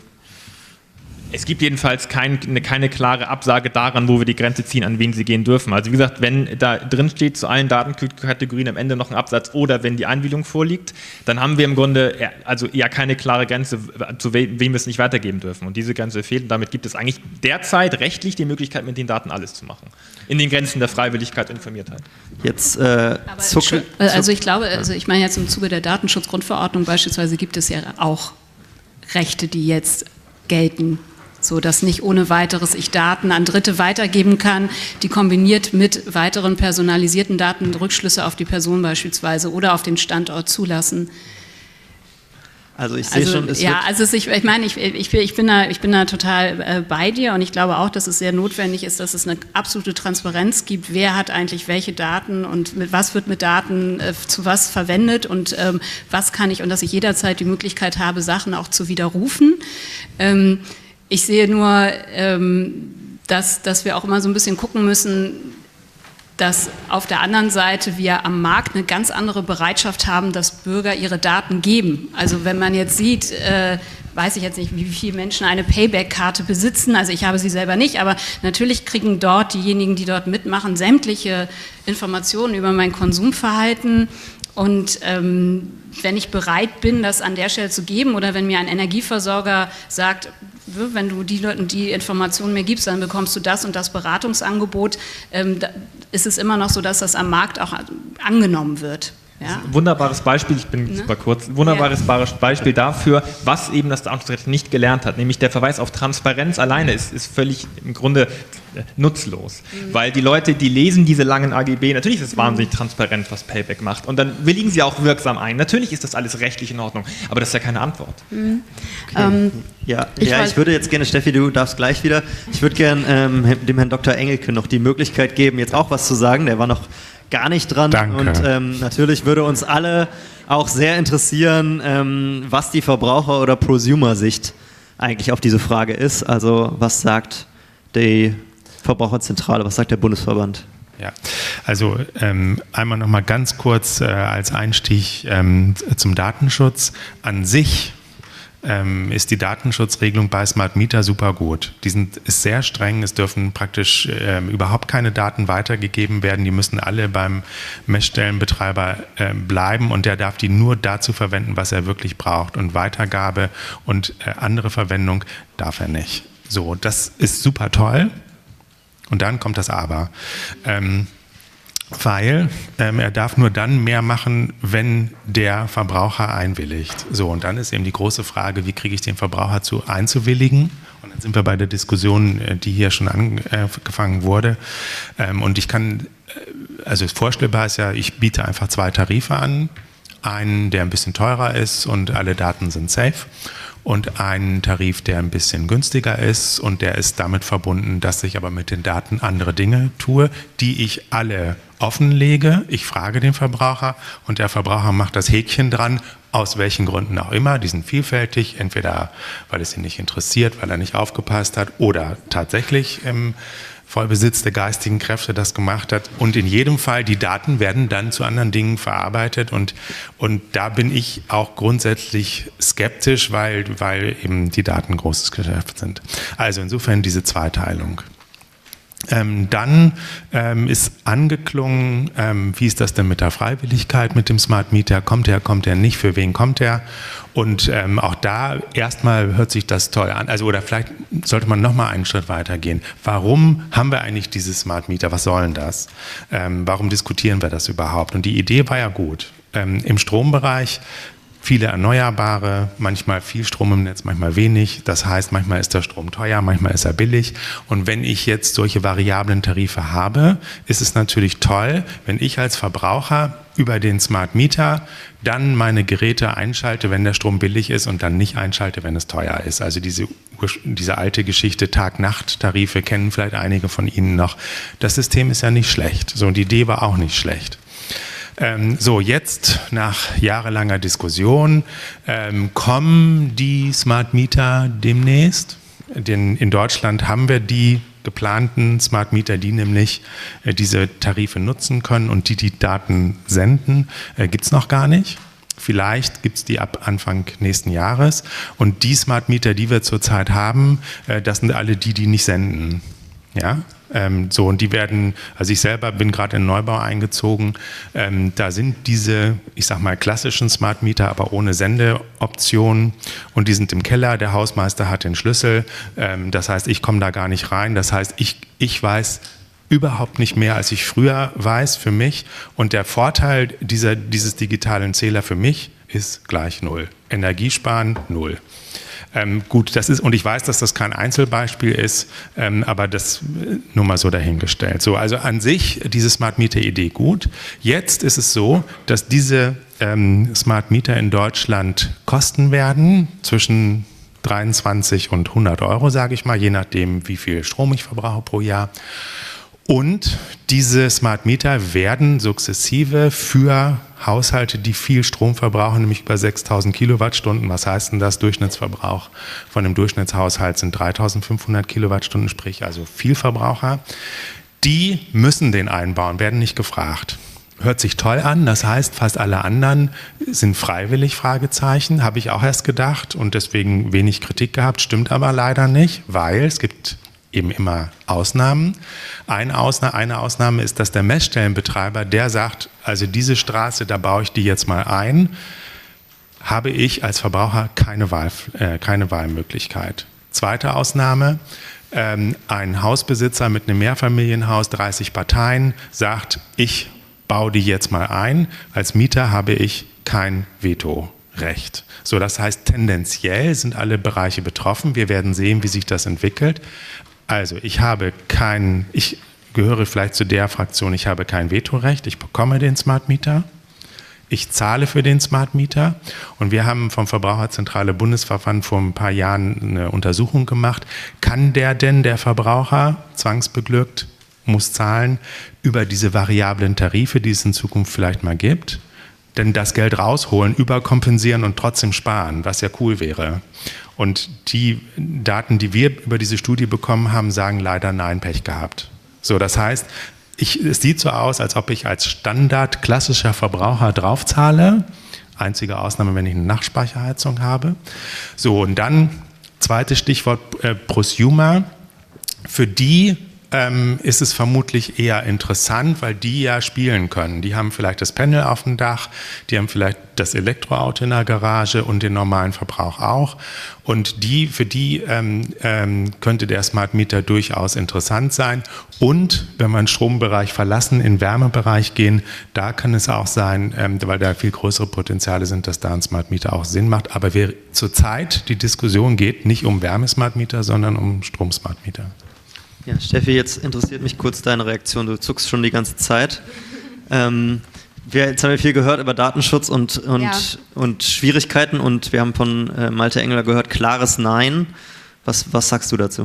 Es gibt jedenfalls keine klare Absage daran, wo wir die Grenze ziehen, an wen sie gehen dürfen. Also wie gesagt, wenn da drin steht, zu allen Datenkategorien am Ende noch ein Absatz oder wenn die Einwilligung vorliegt, dann haben wir im Grunde keine klare Grenze, zu wem wir es nicht weitergeben dürfen. Und diese Grenze fehlt, und damit gibt es eigentlich derzeit rechtlich die Möglichkeit, mit den Daten alles zu machen. In den Grenzen der Freiwilligkeit und Informiertheit. Jetzt ich glaube, ich meine jetzt im Zuge der Datenschutzgrundverordnung beispielsweise gibt es ja auch Rechte, die jetzt gelten, so dass nicht ohne weiteres ich Daten an Dritte weitergeben kann, die kombiniert mit weiteren personalisierten Daten Rückschlüsse auf die Person beispielsweise oder auf den Standort zulassen. Also ich sehe schon, ich bin da total bei dir, und ich glaube auch, dass es sehr notwendig ist, dass es eine absolute Transparenz gibt, wer hat eigentlich welche Daten und mit was wird mit Daten zu was verwendet und was kann ich, und dass ich jederzeit die Möglichkeit habe, Sachen auch zu widerrufen. Ich sehe nur, dass wir auch immer so ein bisschen gucken müssen, dass auf der anderen Seite wir am Markt eine ganz andere Bereitschaft haben, dass Bürger ihre Daten geben. Also wenn man jetzt sieht, weiß ich jetzt nicht, wie viele Menschen eine Payback-Karte besitzen, also ich habe sie selber nicht, aber natürlich kriegen dort diejenigen, die dort mitmachen, sämtliche Informationen über mein Konsumverhalten. Und wenn ich bereit bin, das an der Stelle zu geben, oder wenn mir ein Energieversorger sagt, wenn du die Informationen mir gibst, dann bekommst du das und das Beratungsangebot, ist es immer noch so, dass das am Markt auch angenommen wird. Ja? Wunderbares Beispiel, ich bin super kurz, Beispiel dafür, was eben das Datenschutzrecht nicht gelernt hat, nämlich der Verweis auf Transparenz alleine ist völlig im Grunde nutzlos, weil die Leute, die lesen diese langen AGB, natürlich ist es wahnsinnig transparent, was Payback macht, und dann willigen sie auch wirksam ein. Natürlich ist das alles rechtlich in Ordnung, aber das ist ja keine Antwort. Okay. Ich würde jetzt gerne, Steffi, du darfst gleich wieder, ich würde gerne dem Herrn Dr. Engelke noch die Möglichkeit geben, jetzt auch was zu sagen, der war noch gar nicht dran. Danke. Und natürlich würde uns alle auch sehr interessieren, was die Verbraucher- oder Prosumer-Sicht eigentlich auf diese Frage ist. Also was sagt die Verbraucherzentrale, was sagt der Bundesverband? Ja, also einmal noch mal ganz kurz als Einstieg zum Datenschutz. An sich ist die Datenschutzregelung bei Smart Meter super gut. Ist sehr streng, es dürfen praktisch überhaupt keine Daten weitergegeben werden, die müssen alle beim Messstellenbetreiber bleiben, und der darf die nur dazu verwenden, was er wirklich braucht, und Weitergabe und andere Verwendung darf er nicht. So, das ist super toll, und dann kommt das Aber. Weil er darf nur dann mehr machen, wenn der Verbraucher einwilligt. So, und dann ist eben die große Frage, wie kriege ich den Verbraucher einzuwilligen? Und dann sind wir bei der Diskussion, die hier schon angefangen wurde. Und ich kann, also vorstellbar ist ja, ich biete einfach 2 Tarife an. Einen, der ein bisschen teurer ist und alle Daten sind safe. Und einen Tarif, der ein bisschen günstiger ist, und der ist damit verbunden, dass ich aber mit den Daten andere Dinge tue, die ich alle offenlege. Ich frage den Verbraucher und der Verbraucher macht das Häkchen dran, aus welchen Gründen auch immer. Die sind vielfältig, entweder weil es ihn nicht interessiert, weil er nicht aufgepasst hat oder tatsächlich im Vollbesitz der geistigen Kräfte das gemacht hat. Und in jedem Fall, die Daten werden dann zu anderen Dingen verarbeitet. Und da bin ich auch grundsätzlich skeptisch, weil eben die Daten großes Geschäft sind. Also insofern diese Zweiteilung. Dann ist angeklungen, wie ist das denn mit der Freiwilligkeit mit dem Smart Meter? Kommt er nicht? Für wen kommt er? Und auch da erstmal hört sich das toll an. Also oder vielleicht sollte man noch mal einen Schritt weiter gehen. Warum haben wir eigentlich diese Smart Meter? Was soll denn das? Warum diskutieren wir das überhaupt? Und die Idee war ja gut. Im Strombereich viele Erneuerbare, manchmal viel Strom im Netz, manchmal wenig. Das heißt, manchmal ist der Strom teuer, manchmal ist er billig. Und wenn ich jetzt solche variablen Tarife habe, ist es natürlich toll, wenn ich als Verbraucher über den Smart Meter dann meine Geräte einschalte, wenn der Strom billig ist und dann nicht einschalte, wenn es teuer ist. Also diese alte Geschichte Tag-Nacht-Tarife kennen vielleicht einige von Ihnen noch. Das System ist ja nicht schlecht. So, und die Idee war auch nicht schlecht. So, jetzt nach jahrelanger Diskussion kommen die Smart Meter demnächst. Denn in Deutschland haben wir die geplanten Smart Meter, die nämlich diese Tarife nutzen können und die Daten senden, gibt es noch gar nicht. Vielleicht gibt es die ab Anfang nächsten Jahres. Und die Smart Meter, die wir zurzeit haben, das sind alle die nicht senden. Ja? So, und die werden, also ich selber bin gerade in Neubau eingezogen, da sind diese, ich sag mal, klassischen Smart Meter, aber ohne Sendeoption und die sind im Keller, der Hausmeister hat den Schlüssel, das heißt, ich komme da gar nicht rein, das heißt, ich weiß überhaupt nicht mehr, als ich früher weiß für mich und der Vorteil dieses digitalen Zähler für mich ist gleich 0. Energiesparen 0. Gut, das ist, und ich weiß, dass das kein Einzelbeispiel ist, aber das nur mal so dahingestellt. So, also an sich diese Smart Meter Idee gut. Jetzt ist es so, dass diese Smart Meter in Deutschland kosten werden zwischen 23 und 100 Euro, sage ich mal, je nachdem, wie viel Strom ich verbrauche pro Jahr. Und diese Smart Meter werden sukzessive für Haushalte, die viel Strom verbrauchen, nämlich über 6.000 Kilowattstunden. Was heißt denn das? Durchschnittsverbrauch von einem Durchschnittshaushalt sind 3.500 Kilowattstunden, sprich also viel Verbraucher. Die müssen den einbauen, werden nicht gefragt. Hört sich toll an, das heißt, fast alle anderen sind freiwillig, Fragezeichen, habe ich auch erst gedacht und deswegen wenig Kritik gehabt, stimmt aber leider nicht, weil es gibt eben immer Ausnahmen. Eine Ausnahme ist, dass der Messstellenbetreiber, der sagt, also diese Straße, da baue ich die jetzt mal ein, habe ich als Verbraucher keine Wahlmöglichkeit. Zweite Ausnahme, ein Hausbesitzer mit einem Mehrfamilienhaus, 30 Parteien, sagt, ich baue die jetzt mal ein. Als Mieter habe ich kein Vetorecht. So, das heißt, tendenziell sind alle Bereiche betroffen. Wir werden sehen, wie sich das entwickelt. Also, ich gehöre vielleicht zu der Fraktion, ich habe kein Vetorecht, ich bekomme den Smart Meter, ich zahle für den Smart Meter und wir haben vom Verbraucherzentrale Bundesverband vor ein paar Jahren eine Untersuchung gemacht. Kann der Verbraucher, zwangsbeglückt, muss zahlen über diese variablen Tarife, die es in Zukunft vielleicht mal gibt? Denn das Geld rausholen, überkompensieren und trotzdem sparen, was ja cool wäre. Und die Daten, die wir über diese Studie bekommen haben, sagen leider nein, Pech gehabt. So, das heißt, es sieht so aus, als ob ich als Standard klassischer Verbraucher draufzahle. Einzige Ausnahme, wenn ich eine Nachtspeicherheizung habe. So, und dann zweites Stichwort Prosumer. Für die ist es vermutlich eher interessant, weil die ja spielen können. Die haben vielleicht das Panel auf dem Dach, die haben vielleicht das Elektroauto in der Garage und den normalen Verbrauch auch. Und für die könnte der Smart Meter durchaus interessant sein. Und wenn wir den Strombereich verlassen, in den Wärmebereich gehen, da kann es auch sein, weil da viel größere Potenziale sind, dass da ein Smart Meter auch Sinn macht. Aber zurzeit die Diskussion geht nicht um Wärmesmart Meter, sondern um Strom-Smart Meter. Ja, Steffi, jetzt interessiert mich kurz deine Reaktion. Du zuckst schon die ganze Zeit. Jetzt haben wir viel gehört über Datenschutz und Schwierigkeiten und wir haben von Malte Engler gehört, klares Nein. Was sagst du dazu?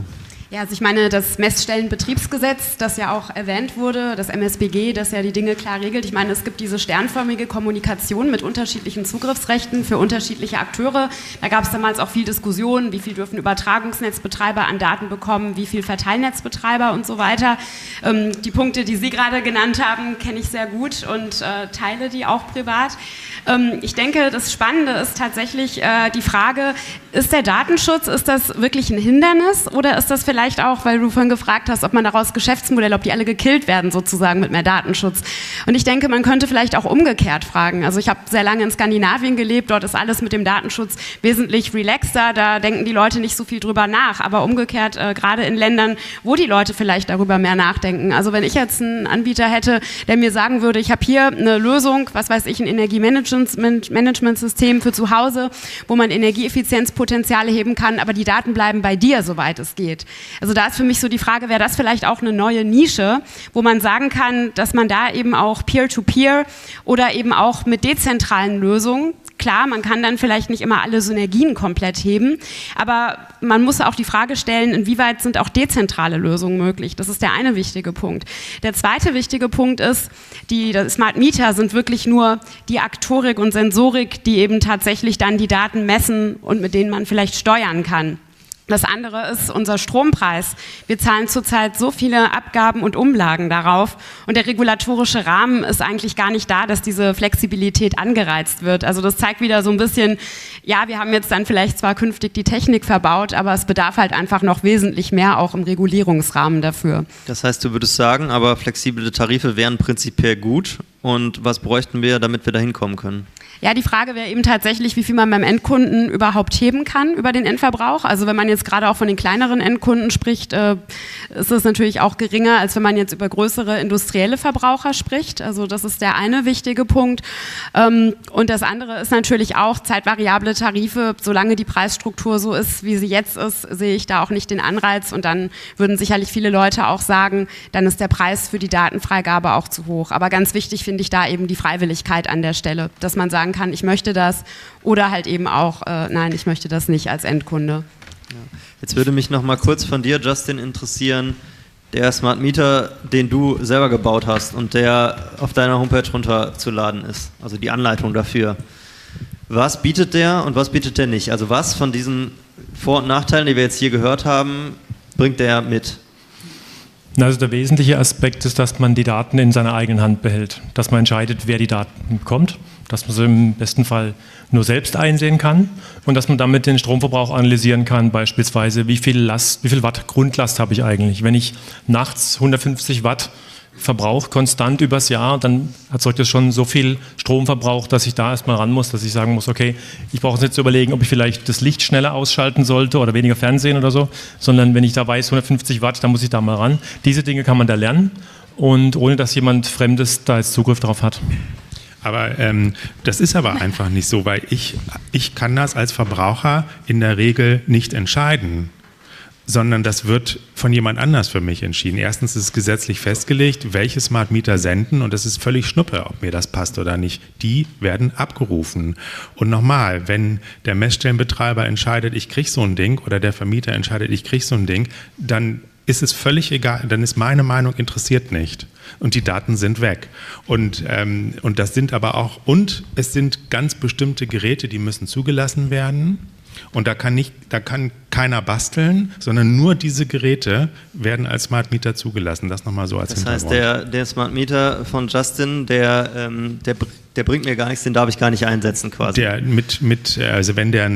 Ja, also ich meine, das Messstellenbetriebsgesetz, das ja auch erwähnt wurde, das MSBG, das ja die Dinge klar regelt. Ich meine, es gibt diese sternförmige Kommunikation mit unterschiedlichen Zugriffsrechten für unterschiedliche Akteure. Da gab es damals auch viel Diskussion, wie viel dürfen Übertragungsnetzbetreiber an Daten bekommen, wie viel Verteilnetzbetreiber und so weiter. Die Punkte, die Sie gerade genannt haben, kenne ich sehr gut und teile die auch privat. Ich denke, das Spannende ist tatsächlich die Frage, ist der Datenschutz, ist das wirklich ein Hindernis oder ist das vielleicht auch, weil du vorhin gefragt hast, ob man daraus Geschäftsmodelle, ob die alle gekillt werden sozusagen mit mehr Datenschutz. Und ich denke, man könnte vielleicht auch umgekehrt fragen. Also ich habe sehr lange in Skandinavien gelebt, dort ist alles mit dem Datenschutz wesentlich relaxter, da denken die Leute nicht so viel drüber nach, aber umgekehrt gerade in Ländern, wo die Leute vielleicht darüber mehr nachdenken. Also wenn ich jetzt einen Anbieter hätte, der mir sagen würde, ich habe hier eine Lösung, was weiß ich, ein Energiemanagementsystem für zu Hause, wo man Energieeffizienzpotenziale heben kann, aber die Daten bleiben bei dir, soweit es geht. Also da ist für mich so die Frage, wäre das vielleicht auch eine neue Nische, wo man sagen kann, dass man da eben auch Peer-to-Peer oder eben auch mit dezentralen Lösungen, klar, man kann dann vielleicht nicht immer alle Synergien komplett heben, aber man muss auch die Frage stellen, inwieweit sind auch dezentrale Lösungen möglich? Das ist der eine wichtige Punkt. Der zweite wichtige Punkt ist, die Smart Meter sind wirklich nur die Aktorik und Sensorik, die eben tatsächlich dann die Daten messen und mit denen man vielleicht steuern kann. Das andere ist unser Strompreis. Wir zahlen zurzeit so viele Abgaben und Umlagen darauf und der regulatorische Rahmen ist eigentlich gar nicht da, dass diese Flexibilität angereizt wird. Also das zeigt wieder so ein bisschen, ja, wir haben jetzt dann vielleicht zwar künftig die Technik verbaut, aber es bedarf halt einfach noch wesentlich mehr auch im Regulierungsrahmen dafür. Das heißt, du würdest sagen, aber flexible Tarife wären prinzipiell gut und was bräuchten wir, damit wir da hinkommen können? Ja, die Frage wäre eben tatsächlich, wie viel man beim Endkunden überhaupt heben kann über den Endverbrauch. Also wenn man jetzt gerade auch von den kleineren Endkunden spricht, ist es natürlich auch geringer, als wenn man jetzt über größere industrielle Verbraucher spricht. Also das ist der eine wichtige Punkt. Und das andere ist natürlich auch zeitvariable Tarife. Solange die Preisstruktur so ist, wie sie jetzt ist, sehe ich da auch nicht den Anreiz. Und dann würden sicherlich viele Leute auch sagen, dann ist der Preis für die Datenfreigabe auch zu hoch. Aber ganz wichtig finde ich da eben die Freiwilligkeit an der Stelle, dass man sagen kann, ich möchte das oder halt eben auch, nein, ich möchte das nicht als Endkunde. Ja. Jetzt würde mich noch mal kurz von dir, Justin, interessieren, der Smart Meter, den du selber gebaut hast und der auf deiner Homepage runterzuladen ist, also die Anleitung dafür. Was bietet der und was bietet der nicht? Also was von diesen Vor- und Nachteilen, die wir jetzt hier gehört haben, bringt der mit? Also der wesentliche Aspekt ist, dass man die Daten in seiner eigenen Hand behält, dass man entscheidet, wer die Daten bekommt, dass man sie im besten Fall nur selbst einsehen kann und dass man damit den Stromverbrauch analysieren kann, beispielsweise wie viel Watt Grundlast habe ich eigentlich. Wenn ich nachts 150 Watt verbrauche, konstant übers Jahr, dann erzeugt das schon so viel Stromverbrauch, dass ich da erstmal ran muss, dass ich sagen muss, okay, ich brauche jetzt zu überlegen, ob ich vielleicht das Licht schneller ausschalten sollte oder weniger Fernsehen oder so, sondern wenn ich da weiß, 150 Watt, dann muss ich da mal ran. Diese Dinge kann man da lernen und ohne, dass jemand Fremdes da jetzt Zugriff drauf hat. Aber das ist aber einfach nicht so, weil ich kann das als Verbraucher in der Regel nicht entscheiden, sondern das wird von jemand anders für mich entschieden. Erstens ist es gesetzlich festgelegt, welche Smart Meter senden und das ist völlig Schnuppe, ob mir das passt oder nicht. Die werden abgerufen. Und nochmal, wenn der Messstellenbetreiber entscheidet, ich kriege so ein Ding oder der Vermieter entscheidet, ich kriege so ein Ding, dann ist es völlig egal, dann ist meine Meinung interessiert nicht. Und die Daten sind weg. Und das sind aber auch, und es sind ganz bestimmte Geräte, die müssen zugelassen werden. Und da kann keiner basteln, sondern nur diese Geräte werden als Smart Meter zugelassen. Das nochmal so als Hintergrund. Das heißt, der Smart Meter von Justin, der bringt mir gar nichts, den darf ich gar nicht einsetzen quasi. Also wenn der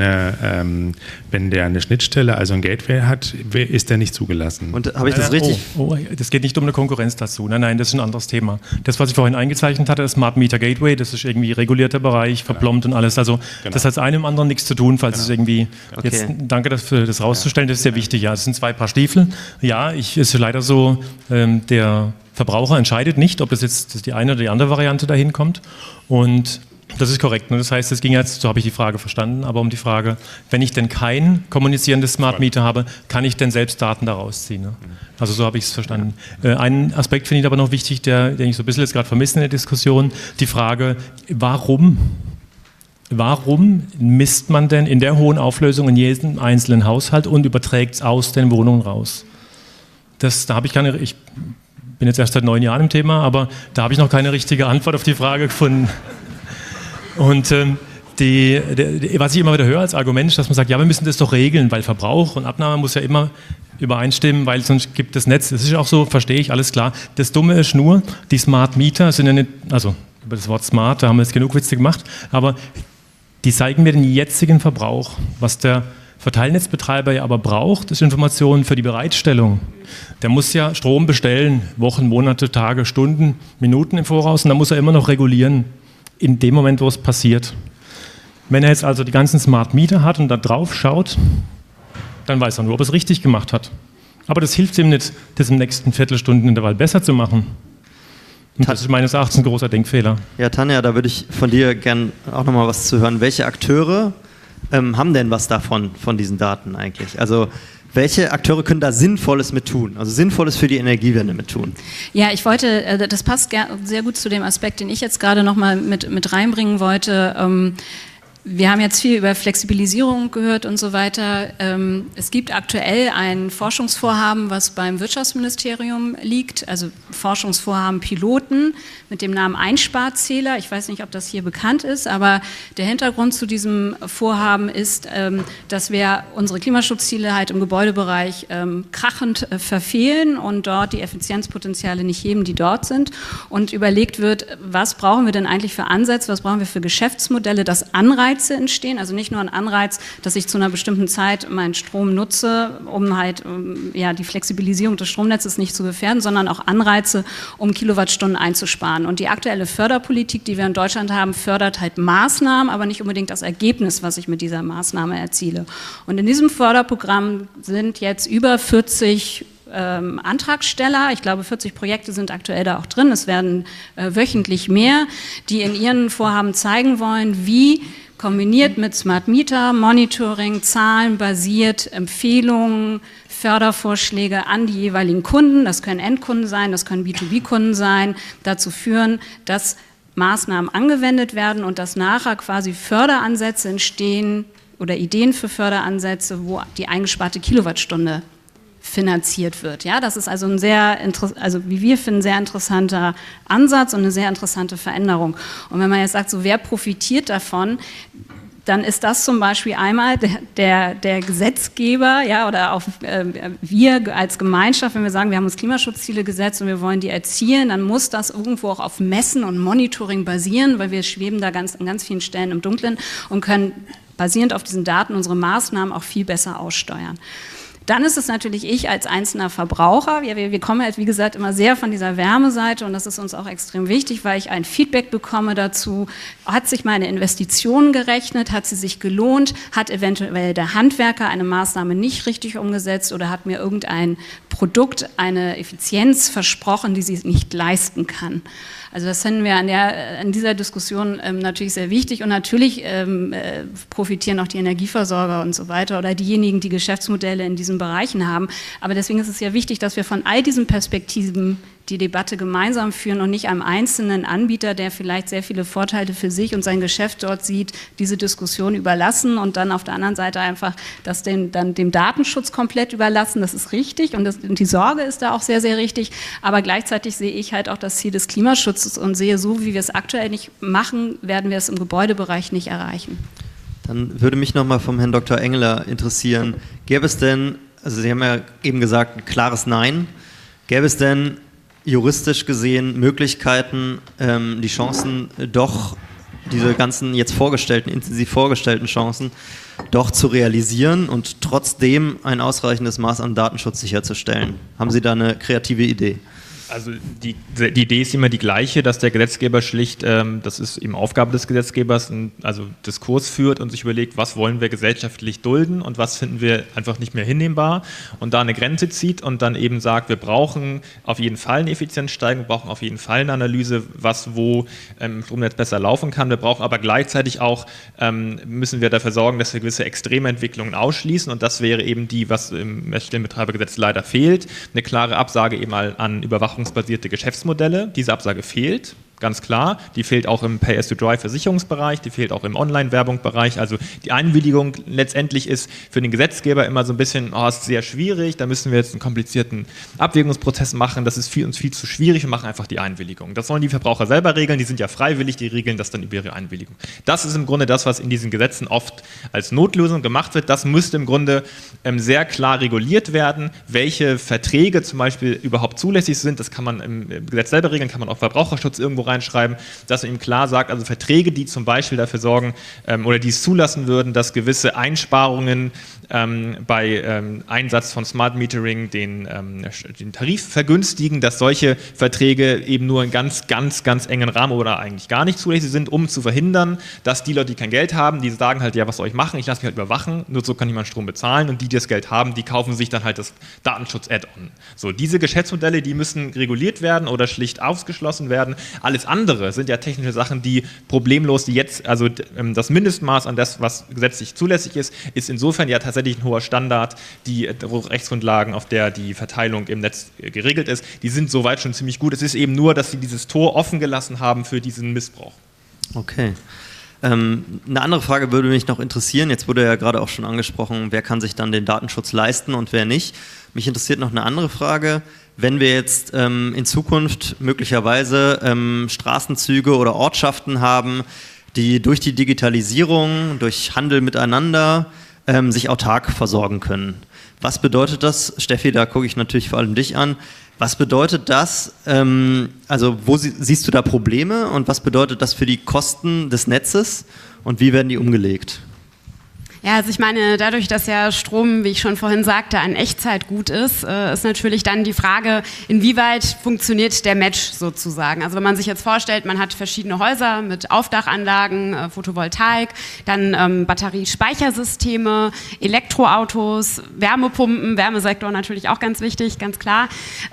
eine Schnittstelle, also ein Gateway hat, ist der nicht zugelassen. Und habe ich das richtig? Das geht nicht um eine Konkurrenz dazu. Nein, das ist ein anderes Thema. Das, was ich vorhin eingezeichnet hatte, das Smart Meter Gateway, das ist irgendwie regulierter Bereich, verplombt und alles. Also das hat einem anderen nichts zu tun, falls es irgendwie jetzt, danke dafür, das rauszustellen, das ist sehr wichtig. Ja, es sind zwei Paar Stiefel. Ja, es ist leider so, der Verbraucher entscheidet nicht, ob das jetzt die eine oder die andere Variante dahin kommt. Und das ist korrekt. Das heißt, es ging jetzt, so habe ich die Frage verstanden, aber um die Frage, wenn ich denn kein kommunizierendes Smart Meter habe, kann ich denn selbst Daten daraus ziehen? Ne? Also so habe ich es verstanden. Einen Aspekt finde ich aber noch wichtig, den ich so ein bisschen jetzt gerade vermisse in der Diskussion, die Frage, warum misst man denn in der hohen Auflösung in jedem einzelnen Haushalt und überträgt es aus den Wohnungen raus? Da habe ich keine, ich bin jetzt erst seit 9 Jahren im Thema, aber da habe ich noch keine richtige Antwort auf die Frage gefunden. Und was ich immer wieder höre als Argument ist, dass man sagt, ja, wir müssen das doch regeln, weil Verbrauch und Abnahme muss ja immer übereinstimmen, weil sonst gibt das Netz, das ist auch so, verstehe ich, alles klar. Das Dumme ist nur, die Smart Meter sind ja nicht, also über das Wort Smart, da haben wir jetzt genug Witze gemacht, aber die zeigen mir den jetzigen Verbrauch. Was der Verteilnetzbetreiber ja aber braucht, ist Informationen für die Bereitstellung. Der muss ja Strom bestellen, Wochen, Monate, Tage, Stunden, Minuten im Voraus und dann muss er immer noch regulieren, in dem Moment, wo es passiert. Wenn er jetzt also die ganzen Smart Meter hat und da drauf schaut, dann weiß er nur, ob er es richtig gemacht hat. Aber das hilft ihm nicht, das im nächsten Viertelstundenintervall besser zu machen. Und das ist meines Erachtens ein großer Denkfehler. Ja, Tanja, da würde ich von dir gerne auch nochmal was zu hören. Welche Akteure haben denn was davon, von diesen Daten eigentlich? Also welche Akteure können da Sinnvolles mit tun? Also Sinnvolles für die Energiewende mit tun? Ja, ich wollte, das passt sehr gut zu dem Aspekt, den ich jetzt gerade nochmal mit reinbringen wollte. Wir haben jetzt viel über Flexibilisierung gehört und so weiter. Es gibt aktuell ein Forschungsvorhaben, was beim Wirtschaftsministerium liegt, also Forschungsvorhaben Piloten mit dem Namen Einsparzähler. Ich weiß nicht, ob das hier bekannt ist, aber der Hintergrund zu diesem Vorhaben ist, dass wir unsere Klimaschutzziele halt im Gebäudebereich krachend verfehlen und dort die Effizienzpotenziale nicht heben, die dort sind. Und überlegt wird, was brauchen wir denn eigentlich für Ansätze, was brauchen wir für Geschäftsmodelle, das Anreize entstehen, also nicht nur ein Anreiz, dass ich zu einer bestimmten Zeit meinen Strom nutze, um halt die Flexibilisierung des Stromnetzes nicht zu gefährden, sondern auch Anreize, um Kilowattstunden einzusparen. Und die aktuelle Förderpolitik, die wir in Deutschland haben, fördert halt Maßnahmen, aber nicht unbedingt das Ergebnis, was ich mit dieser Maßnahme erziele. Und in diesem Förderprogramm sind jetzt über 40 Antragsteller, ich glaube 40 Projekte sind aktuell da auch drin, es werden wöchentlich mehr, die in ihren Vorhaben zeigen wollen, wie kombiniert mit Smart Meter, Monitoring, zahlenbasiert, Empfehlungen, Fördervorschläge an die jeweiligen Kunden, das können Endkunden sein, das können B2B-Kunden sein, dazu führen, dass Maßnahmen angewendet werden und dass nachher quasi Förderansätze entstehen oder Ideen für Förderansätze, wo die eingesparte Kilowattstunde finanziert wird. Ja, das ist also ein wie wir finden, sehr interessanter Ansatz und eine sehr interessante Veränderung. Und wenn man jetzt sagt, so wer profitiert davon, dann ist das zum Beispiel einmal der Gesetzgeber, ja, oder auch wir als Gemeinschaft, wenn wir sagen, wir haben uns Klimaschutzziele gesetzt und wir wollen die erzielen, dann muss das irgendwo auch auf Messen und Monitoring basieren, weil wir schweben da an ganz vielen Stellen im Dunkeln und können basierend auf diesen Daten unsere Maßnahmen auch viel besser aussteuern. Dann ist es natürlich ich als einzelner Verbraucher, wir kommen halt wie gesagt immer sehr von dieser Wärmeseite und das ist uns auch extrem wichtig, weil ich ein Feedback bekomme dazu, hat sich meine Investition gerechnet, hat sie sich gelohnt, hat eventuell der Handwerker eine Maßnahme nicht richtig umgesetzt oder hat mir irgendein Produkt eine Effizienz versprochen, die sie nicht leisten kann. Also das finden wir an dieser Diskussion natürlich sehr wichtig und natürlich profitieren auch die Energieversorger und so weiter oder diejenigen, die Geschäftsmodelle in diesen Bereichen haben. Aber deswegen ist es ja wichtig, dass wir von all diesen Perspektiven die Debatte gemeinsam führen und nicht einem einzelnen Anbieter, der vielleicht sehr viele Vorteile für sich und sein Geschäft dort sieht, diese Diskussion überlassen und dann auf der anderen Seite einfach das dem Datenschutz komplett überlassen. Das ist richtig und die Sorge ist da auch sehr, sehr richtig. Aber gleichzeitig sehe ich halt auch das Ziel des Klimaschutzes und sehe, so wie wir es aktuell nicht machen, werden wir es im Gebäudebereich nicht erreichen. Dann würde mich nochmal vom Herrn Dr. Engler interessieren, gäbe es denn, also Sie haben ja eben gesagt, ein klares Nein, gäbe es denn juristisch gesehen Möglichkeiten, die Chancen doch, diese ganzen jetzt intensiv vorgestellten Chancen, doch zu realisieren und trotzdem ein ausreichendes Maß an Datenschutz sicherzustellen? Haben Sie da eine kreative Idee? Also die Idee ist immer die gleiche, dass der Gesetzgeber schlicht, das ist eben Aufgabe des Gesetzgebers, also Diskurs führt und sich überlegt, was wollen wir gesellschaftlich dulden und was finden wir einfach nicht mehr hinnehmbar und da eine Grenze zieht und dann eben sagt, wir brauchen auf jeden Fall eine Effizienzsteigerung, wir brauchen auf jeden Fall eine Analyse, was wo im Stromnetz besser laufen kann. Wir brauchen aber gleichzeitig auch, müssen wir dafür sorgen, dass wir gewisse Extrementwicklungen ausschließen und das wäre eben die, was im Messstellenbetreibergesetz leider fehlt, eine klare Absage eben an überwachungsbasierte Geschäftsmodelle. Diese Absage fehlt. ganz klar. Die fehlt auch im Pay-as-you-drive-Versicherungsbereich, die fehlt auch im Online-Werbung-Bereich. Also die Einwilligung letztendlich ist für den Gesetzgeber immer so ein bisschen, ist sehr schwierig, da müssen wir jetzt einen komplizierten Abwägungsprozess machen, das ist uns viel zu schwierig, wir machen einfach die Einwilligung. Das sollen die Verbraucher selber regeln, die sind ja freiwillig, die regeln das dann über ihre Einwilligung. Das ist im Grunde das, was in diesen Gesetzen oft als Notlösung gemacht wird. Das müsste im Grunde sehr klar reguliert werden, welche Verträge zum Beispiel überhaupt zulässig sind. Das kann man im Gesetz selber regeln, kann man auch Verbraucherschutz irgendwo reinschreiben, dass man ihm klar sagt, also Verträge, die zum Beispiel dafür sorgen oder die es zulassen würden, dass gewisse Einsparungen bei Einsatz von Smart Metering den Tarif vergünstigen, dass solche Verträge eben nur in ganz engen Rahmen oder eigentlich gar nicht zulässig sind, um zu verhindern, dass die Leute, die kein Geld haben, die sagen halt, ja, was soll ich machen? Ich lasse mich halt überwachen, nur so kann ich meinen Strom bezahlen, und die das Geld haben, die kaufen sich dann halt das Datenschutz-Add-on. So, diese Geschäftsmodelle, die müssen reguliert werden oder schlicht ausgeschlossen werden. Alles andere sind ja technische Sachen, die problemlos, die jetzt, also das Mindestmaß an das, was gesetzlich zulässig ist insofern ja tatsächlich ein hoher Standard. Die Rechtsgrundlagen, auf der die Verteilung im Netz geregelt ist, die sind soweit schon ziemlich gut. Es ist eben nur, dass sie dieses Tor offen gelassen haben für diesen Missbrauch. Okay. Eine andere Frage würde mich noch interessieren. Jetzt wurde ja gerade auch schon angesprochen, wer kann sich dann den Datenschutz leisten und wer nicht. Mich interessiert noch eine andere Frage. Wenn wir jetzt in Zukunft möglicherweise Straßenzüge oder Ortschaften haben, die durch die Digitalisierung, durch Handel miteinander sich autark versorgen können. Was bedeutet das? Steffi, da gucke ich natürlich vor allem dich an. Was bedeutet das, also wo siehst du da Probleme und was bedeutet das für die Kosten des Netzes und wie werden die umgelegt? Ja, also ich meine, dadurch, dass ja Strom, wie ich schon vorhin sagte, an Echtzeit gut ist, ist natürlich dann die Frage, inwieweit funktioniert der Match sozusagen. Also wenn man sich jetzt vorstellt, man hat verschiedene Häuser mit Aufdachanlagen, Photovoltaik, dann Batteriespeichersysteme, Elektroautos, Wärmepumpen, Wärmesektor natürlich auch ganz wichtig, ganz klar.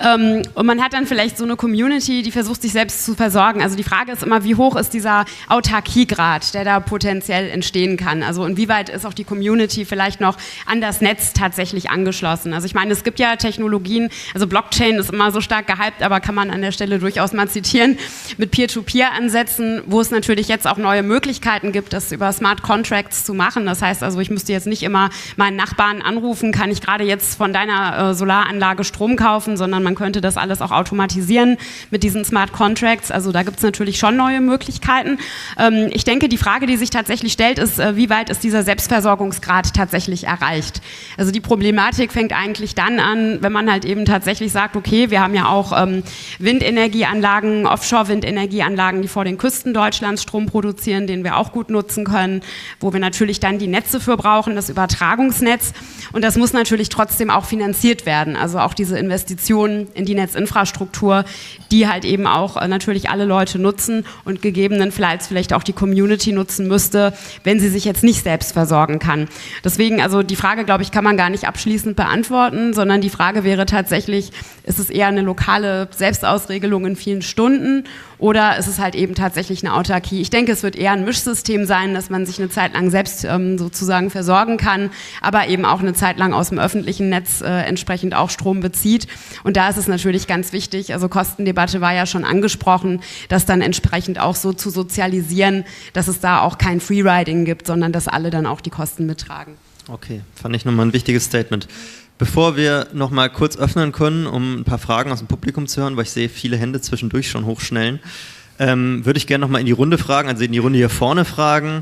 Und man hat dann vielleicht so eine Community, die versucht, sich selbst zu versorgen. Also die Frage ist immer, wie hoch ist dieser Autarkiegrad, der da potenziell entstehen kann? Also inwieweit ist auch die Community vielleicht noch an das Netz tatsächlich angeschlossen. Also ich meine, es gibt ja Technologien, also Blockchain ist immer so stark gehypt, aber kann man an der Stelle durchaus mal zitieren, mit Peer-to-Peer-Ansätzen, wo es natürlich jetzt auch neue Möglichkeiten gibt, das über Smart Contracts zu machen. Das heißt also, ich müsste jetzt nicht immer meinen Nachbarn anrufen, kann ich gerade jetzt von deiner Solaranlage Strom kaufen, sondern man könnte das alles auch automatisieren mit diesen Smart Contracts. Also da gibt es natürlich schon neue Möglichkeiten. Ich denke, die Frage, die sich tatsächlich stellt, ist, wie weit ist dieser Selbstversorgungsgrad tatsächlich erreicht. Also die Problematik fängt eigentlich dann an, wenn man halt eben tatsächlich sagt, okay, wir haben ja auch Windenergieanlagen, Offshore-Windenergieanlagen, die vor den Küsten Deutschlands Strom produzieren, den wir auch gut nutzen können, wo wir natürlich dann die Netze für brauchen, das Übertragungsnetz, und das muss natürlich trotzdem auch finanziert werden, also auch diese Investitionen in die Netzinfrastruktur, die halt eben auch natürlich alle Leute nutzen und gegebenenfalls vielleicht auch die Community nutzen müsste, wenn sie sich jetzt nicht selbst versorgen kann. Deswegen, also die Frage, glaube ich, kann man gar nicht abschließend beantworten, sondern die Frage wäre tatsächlich, ist es eher eine lokale Selbstausregelung in vielen Stunden oder ist es halt eben tatsächlich eine Autarkie? Ich denke, es wird eher ein Mischsystem sein, dass man sich eine Zeit lang selbst sozusagen versorgen kann, aber eben auch eine Zeit lang aus dem öffentlichen Netz entsprechend auch Strom bezieht. Und da ist es natürlich ganz wichtig, also Kostendebatte war ja schon angesprochen, das dann entsprechend auch so zu sozialisieren, dass es da auch kein Freeriding gibt, sondern dass alle dann auch die Kosten mittragen. Okay, fand ich nochmal ein wichtiges Statement. Bevor wir nochmal kurz öffnen können, um ein paar Fragen aus dem Publikum zu hören, weil ich sehe viele Hände zwischendurch schon hochschnellen, würde ich gerne nochmal in die Runde fragen, also in die Runde hier vorne fragen.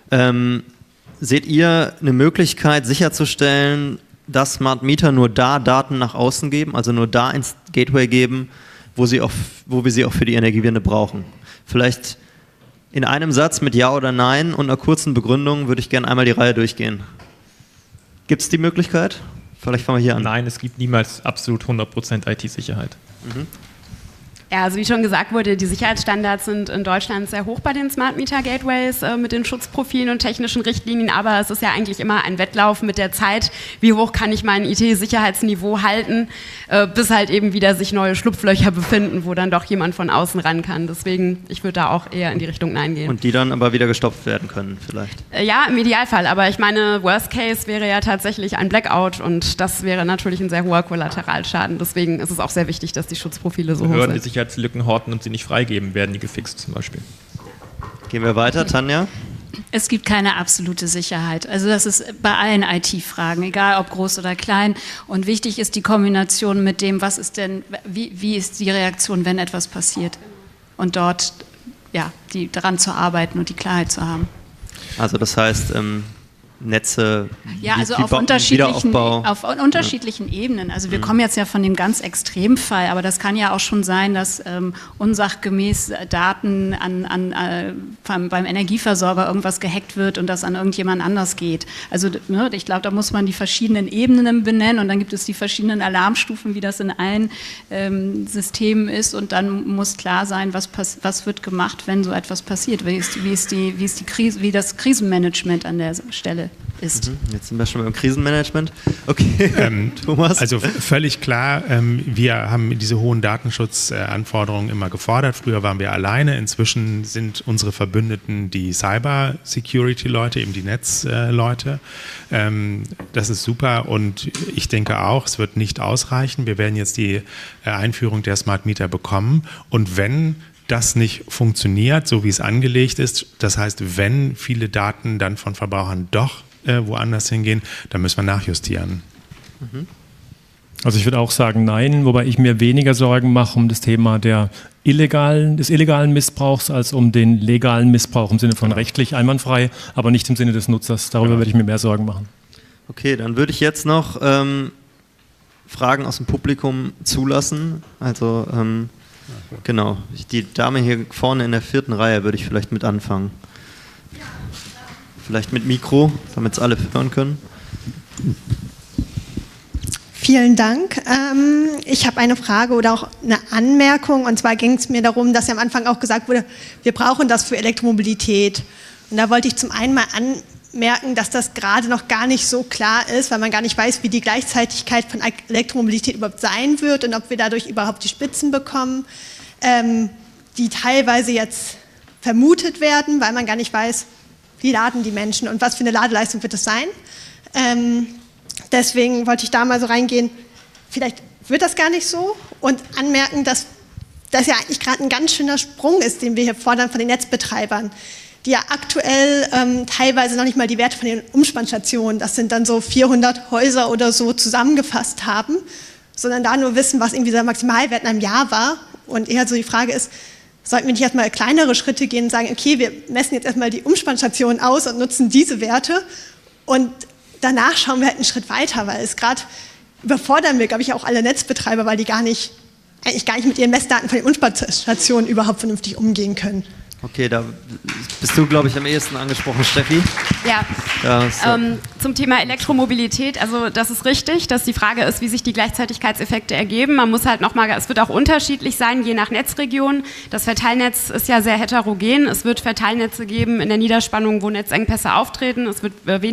Seht ihr eine Möglichkeit sicherzustellen, dass Smart Meter nur da Daten nach außen geben, also nur da ins Gateway geben, wo wir sie auch für die Energiewende brauchen? Vielleicht in einem Satz mit Ja oder Nein und einer kurzen Begründung würde ich gerne einmal die Reihe durchgehen. Gibt es die Möglichkeit? Vielleicht fangen wir hier an. Nein, es gibt niemals absolut 100% IT-Sicherheit. Mhm. Ja, also wie schon gesagt wurde, die Sicherheitsstandards sind in Deutschland sehr hoch bei den Smart Meter Gateways mit den Schutzprofilen und technischen Richtlinien, aber es ist ja eigentlich immer ein Wettlauf mit der Zeit, wie hoch kann ich mein IT-Sicherheitsniveau halten, bis halt eben wieder sich neue Schlupflöcher befinden, wo dann doch jemand von außen ran kann. Deswegen, ich würde da auch eher in die Richtung Nein gehen. Und die dann aber wieder gestopft werden können vielleicht? Ja, im Idealfall, aber ich meine, Worst Case wäre ja tatsächlich ein Blackout und das wäre natürlich ein sehr hoher Kollateralschaden. Deswegen ist es auch sehr wichtig, dass die Schutzprofile so hoch sind. Sicherheitslücken horten und sie nicht freigeben, werden die gefixt zum Beispiel. Gehen wir weiter, Tanja? Es gibt keine absolute Sicherheit. Also das ist bei allen IT-Fragen, egal ob groß oder klein. Und wichtig ist die Kombination mit dem, wie ist die Reaktion, wenn etwas passiert. Und dort daran zu arbeiten und die Klarheit zu haben. Also das heißt, Netze, also auf unterschiedlichen Ebenen. Also wir kommen jetzt ja von dem ganz Extremfall, aber das kann ja auch schon sein, dass unsachgemäß Daten beim Energieversorger irgendwas gehackt wird und das an irgendjemand anders geht. Also ich glaube, da muss man die verschiedenen Ebenen benennen und dann gibt es die verschiedenen Alarmstufen, wie das in allen Systemen ist und dann muss klar sein, was wird gemacht, wenn so etwas passiert. Wie das Krisenmanagement an der Stelle ist. Jetzt sind wir schon beim Krisenmanagement. Okay, Thomas? Also völlig klar, wir haben diese hohen Datenschutzanforderungen immer gefordert. Früher waren wir alleine, inzwischen sind unsere Verbündeten die Cyber-Security-Leute, eben die Netzleute. Das ist super und ich denke auch, es wird nicht ausreichen. Wir werden jetzt die Einführung der Smart Meter bekommen und wenn das nicht funktioniert, so wie es angelegt ist, das heißt, wenn viele Daten dann von Verbrauchern doch woanders hingehen, dann müssen wir nachjustieren. Also ich würde auch sagen nein, wobei ich mir weniger Sorgen mache um das Thema des illegalen Missbrauchs als um den legalen Missbrauch im Sinne von rechtlich einwandfrei, aber nicht im Sinne des Nutzers. Darüber würde ich mir mehr Sorgen machen. Okay, dann würde ich jetzt noch Fragen aus dem Publikum zulassen. Also genau, die Dame hier vorne in der 4. Reihe würde ich vielleicht mit anfangen. Vielleicht mit Mikro, damit es alle hören können. Vielen Dank. Ich habe eine Frage oder auch eine Anmerkung. Und zwar ging es mir darum, dass ja am Anfang auch gesagt wurde, wir brauchen das für Elektromobilität. Und da wollte ich zum einen mal anmerken, dass das gerade noch gar nicht so klar ist, weil man gar nicht weiß, wie die Gleichzeitigkeit von Elektromobilität überhaupt sein wird und ob wir dadurch überhaupt die Spitzen bekommen, die teilweise jetzt vermutet werden, weil man gar nicht weiß, wie laden die Menschen und was für eine Ladeleistung wird es sein. Deswegen wollte ich da mal so reingehen, vielleicht wird das gar nicht so und anmerken, dass das ja eigentlich gerade ein ganz schöner Sprung ist, den wir hier fordern von den Netzbetreibern, die ja aktuell teilweise noch nicht mal die Werte von den Umspannstationen, das sind dann so 400 Häuser oder so, zusammengefasst haben, sondern da nur wissen, was irgendwie der Maximalwert in einem Jahr war. Und eher so die Frage ist, sollten wir nicht erstmal kleinere Schritte gehen und sagen, okay, wir messen jetzt erstmal die Umspannstationen aus und nutzen diese Werte und danach schauen wir halt einen Schritt weiter, weil es gerade überfordern wir, glaube ich, auch alle Netzbetreiber, weil die eigentlich gar nicht mit ihren Messdaten von den Umspannstationen überhaupt vernünftig umgehen können. Okay, da bist du, glaube ich, am ehesten angesprochen, Steffi. Ja, zum Thema Elektromobilität, also das ist richtig, dass die Frage ist, wie sich die Gleichzeitigkeitseffekte ergeben. Man muss halt nochmal, es wird auch unterschiedlich sein, je nach Netzregion. Das Verteilnetz ist ja sehr heterogen. Es wird Verteilnetze geben in der Niederspannung, wo Netzengpässe auftreten. Es wird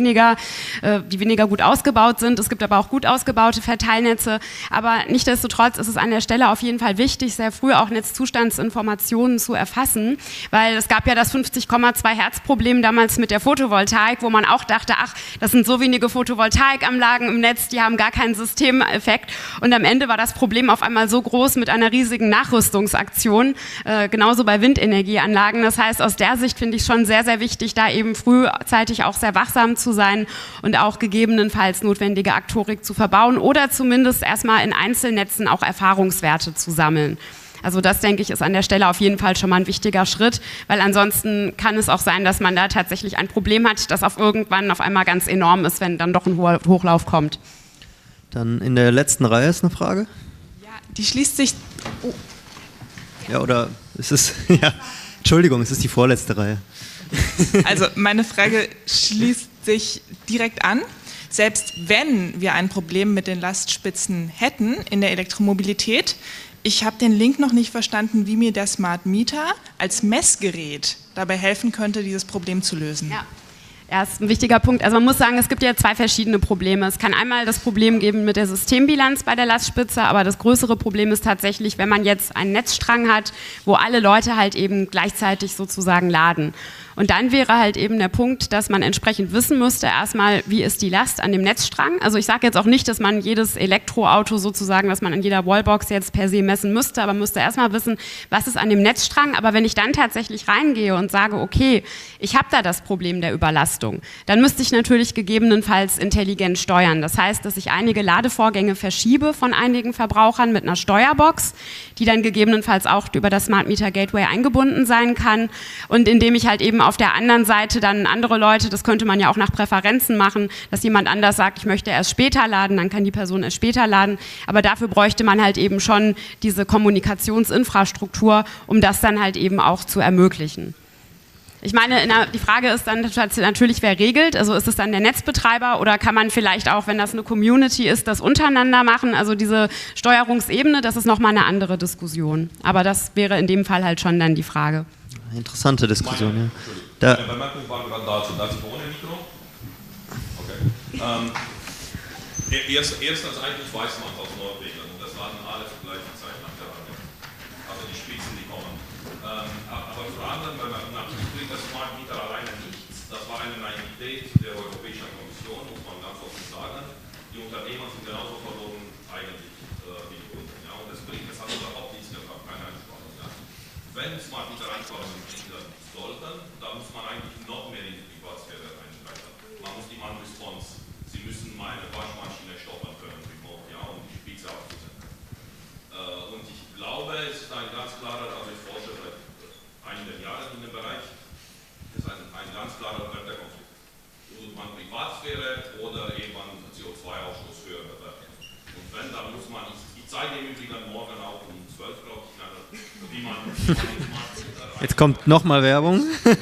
die weniger gut ausgebaut sind. Es gibt aber auch gut ausgebaute Verteilnetze. Aber nichtsdestotrotz ist es an der Stelle auf jeden Fall wichtig, sehr früh auch Netzzustandsinformationen zu erfassen, weil es gab ja das 50,2 Hertz Problem damals mit der Photovoltaik, wo man auch dachte, ach, das sind so wenige Photovoltaikanlagen im Netz, die haben gar keinen Systemeffekt. Und am Ende war das Problem auf einmal so groß mit einer riesigen Nachrüstungsaktion, genauso bei Windenergieanlagen. Das heißt, aus der Sicht finde ich schon sehr, sehr wichtig, da eben frühzeitig auch sehr wachsam zu sein und auch gegebenenfalls notwendige Aktorik zu verbauen oder zumindest erstmal in Einzelnetzen auch Erfahrungswerte zu sammeln. Also das, denke ich, ist an der Stelle auf jeden Fall schon mal ein wichtiger Schritt, weil ansonsten kann es auch sein, dass man da tatsächlich ein Problem hat, das irgendwann auf einmal ganz enorm ist, wenn dann doch ein hoher Hochlauf kommt. Dann in der letzten Reihe ist eine Frage. Ja, die schließt sich... Oh. Ja, oder ist es... Ja, Entschuldigung, es ist die vorletzte Reihe. Also meine Frage schließt sich direkt an. Selbst wenn wir ein Problem mit den Lastspitzen hätten in der Elektromobilität, ich habe den Link noch nicht verstanden, wie mir der Smart Meter als Messgerät dabei helfen könnte, dieses Problem zu lösen. Ja, ist ein wichtiger Punkt. Also man muss sagen, es gibt ja zwei verschiedene Probleme. Es kann einmal das Problem geben mit der Systembilanz bei der Lastspitze, aber das größere Problem ist tatsächlich, wenn man jetzt einen Netzstrang hat, wo alle Leute halt eben gleichzeitig sozusagen laden. Und dann wäre halt eben der Punkt, dass man entsprechend wissen müsste, erstmal, wie ist die Last an dem Netzstrang. Also ich sage jetzt auch nicht, dass man jedes Elektroauto sozusagen, was man in jeder Wallbox jetzt per se messen müsste, aber müsste erstmal wissen, was ist an dem Netzstrang. Aber wenn ich dann tatsächlich reingehe und sage, okay, ich habe da das Problem der Überlastung, dann müsste ich natürlich gegebenenfalls intelligent steuern. Das heißt, dass ich einige Ladevorgänge verschiebe von einigen Verbrauchern mit einer Steuerbox, die dann gegebenenfalls auch über das Smart Meter Gateway eingebunden sein kann und indem ich halt eben auf der anderen Seite dann andere Leute, das könnte man ja auch nach Präferenzen machen, dass jemand anders sagt, ich möchte erst später laden, dann kann die Person erst später laden, aber dafür bräuchte man halt eben schon diese Kommunikationsinfrastruktur, um das dann halt eben auch zu ermöglichen. Ich meine, die Frage ist dann natürlich, wer regelt, also ist es dann der Netzbetreiber oder kann man vielleicht auch, wenn das eine Community ist, das untereinander machen, also diese Steuerungsebene, das ist nochmal eine andere Diskussion, aber das wäre in dem Fall halt schon dann die Frage. Interessante Diskussion, ja. Eine Bemerkung war gerade dazu. Darf ich ohne Mikro? Okay. Erstens, eigentlich weiß man es aus Nordregeln und das laden alle zur gleichen Zeit nach der Reihe. Also die Spitzen, die kommen. Aber zur anderen Bemerkung, bringt das Smart Meter alleine nichts. Das war eine Naivität der Europäischen Kommission, muss man ganz offen sagen. Die Unternehmer sind genauso verloren eigentlich wie die Kunden. Ja? Und das hat überhaupt nichts gebracht, keine Einsparung. Ja? Wenn Smart Meter Einsparungen bringen sollten, dann muss man eigentlich noch mehr in die Privatsphäre einsteigen. Man muss die Man-Response. Sie müssen meine Waschmaschine stoppen können, ja, um die Spitze abzusetzen. Und ich glaube, es ist ein ganz klarer, also ich forsche seit einigen Jahren in dem Bereich, es ist ein ganz klarer Wertekonflikt. Tut man Privatsphäre oder eben CO2-Ausstoß höher bewerten. Und wenn, dann muss man, ich zeige im Übrigen morgen auch um 12, glaube ich, wie man Jetzt kommt nochmal Werbung. steuern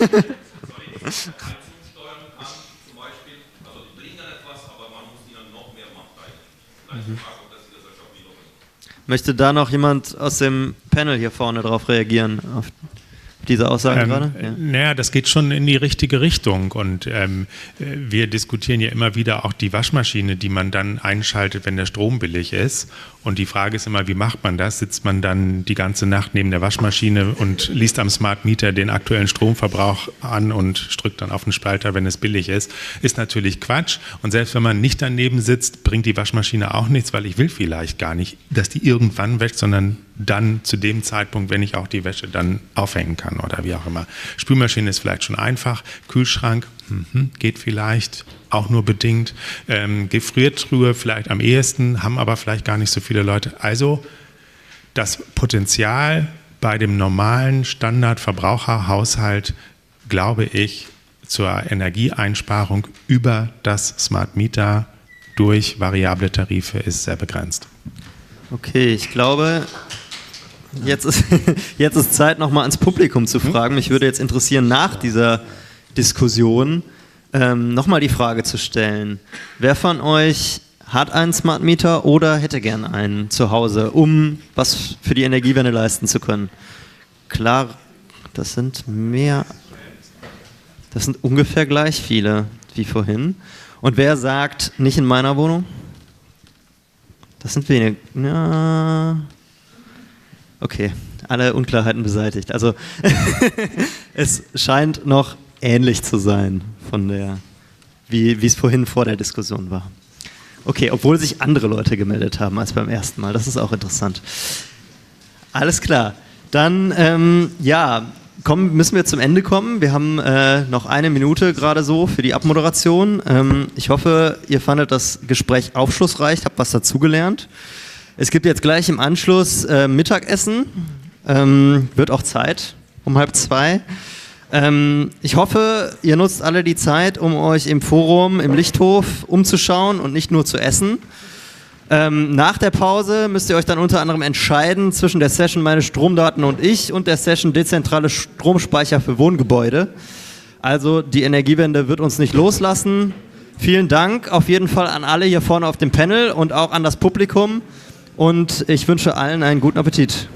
kann, zum Beispiel. Also die bringen etwas, aber man muss ihnen noch mehr Macht eigentlich. Möchte da noch jemand aus dem Panel hier vorne drauf reagieren, auf diese Aussagen gerade? Ja. Naja, das geht schon in die richtige Richtung und wir diskutieren ja immer wieder auch die Waschmaschine, die man dann einschaltet, wenn der Strom billig ist. Und die Frage ist immer, wie macht man das? Sitzt man dann die ganze Nacht neben der Waschmaschine und liest am Smart Meter den aktuellen Stromverbrauch an und drückt dann auf den Spalter, wenn es billig ist? Ist natürlich Quatsch. Und selbst wenn man nicht daneben sitzt, bringt die Waschmaschine auch nichts, weil ich will vielleicht gar nicht, dass die irgendwann wäscht, sondern dann zu dem Zeitpunkt, wenn ich auch die Wäsche dann aufhängen kann oder wie auch immer. Spülmaschine ist vielleicht schon einfach. Kühlschrank geht vielleicht, auch nur bedingt. Gefriertruhe vielleicht am ehesten, haben aber vielleicht gar nicht so viele Leute. Also das Potenzial bei dem normalen Standardverbraucherhaushalt, glaube ich, zur Energieeinsparung über das Smart Meter durch variable Tarife ist sehr begrenzt. Okay, ich glaube, jetzt ist Zeit, nochmal ans Publikum zu fragen. Mich würde jetzt interessieren, nach dieser Diskussion nochmal die Frage zu stellen. Wer von euch hat einen Smart Meter oder hätte gern einen zu Hause, um was für die Energiewende leisten zu können? Klar, das sind ungefähr gleich viele wie vorhin. Und wer sagt, nicht in meiner Wohnung? Das sind wenige. Ja. Okay, alle Unklarheiten beseitigt. Also es scheint noch ähnlich zu sein von der, wie es vorhin vor der Diskussion war. Okay, obwohl sich andere Leute gemeldet haben als beim ersten Mal. Das ist auch interessant. Alles klar. Dann, müssen wir zum Ende kommen. Wir haben noch eine Minute gerade so für die Abmoderation. Ich hoffe, ihr fandet das Gespräch aufschlussreich, habt was dazugelernt. Es gibt jetzt gleich im Anschluss Mittagessen. Wird auch Zeit, um 13:30. Ich hoffe, ihr nutzt alle die Zeit, um euch im Forum, im Lichthof umzuschauen und nicht nur zu essen. Nach der Pause müsst ihr euch dann unter anderem entscheiden zwischen der Session Meine Stromdaten und ich und der Session Dezentrale Stromspeicher für Wohngebäude. Also die Energiewende wird uns nicht loslassen. Vielen Dank auf jeden Fall an alle hier vorne auf dem Panel und auch an das Publikum. Und ich wünsche allen einen guten Appetit.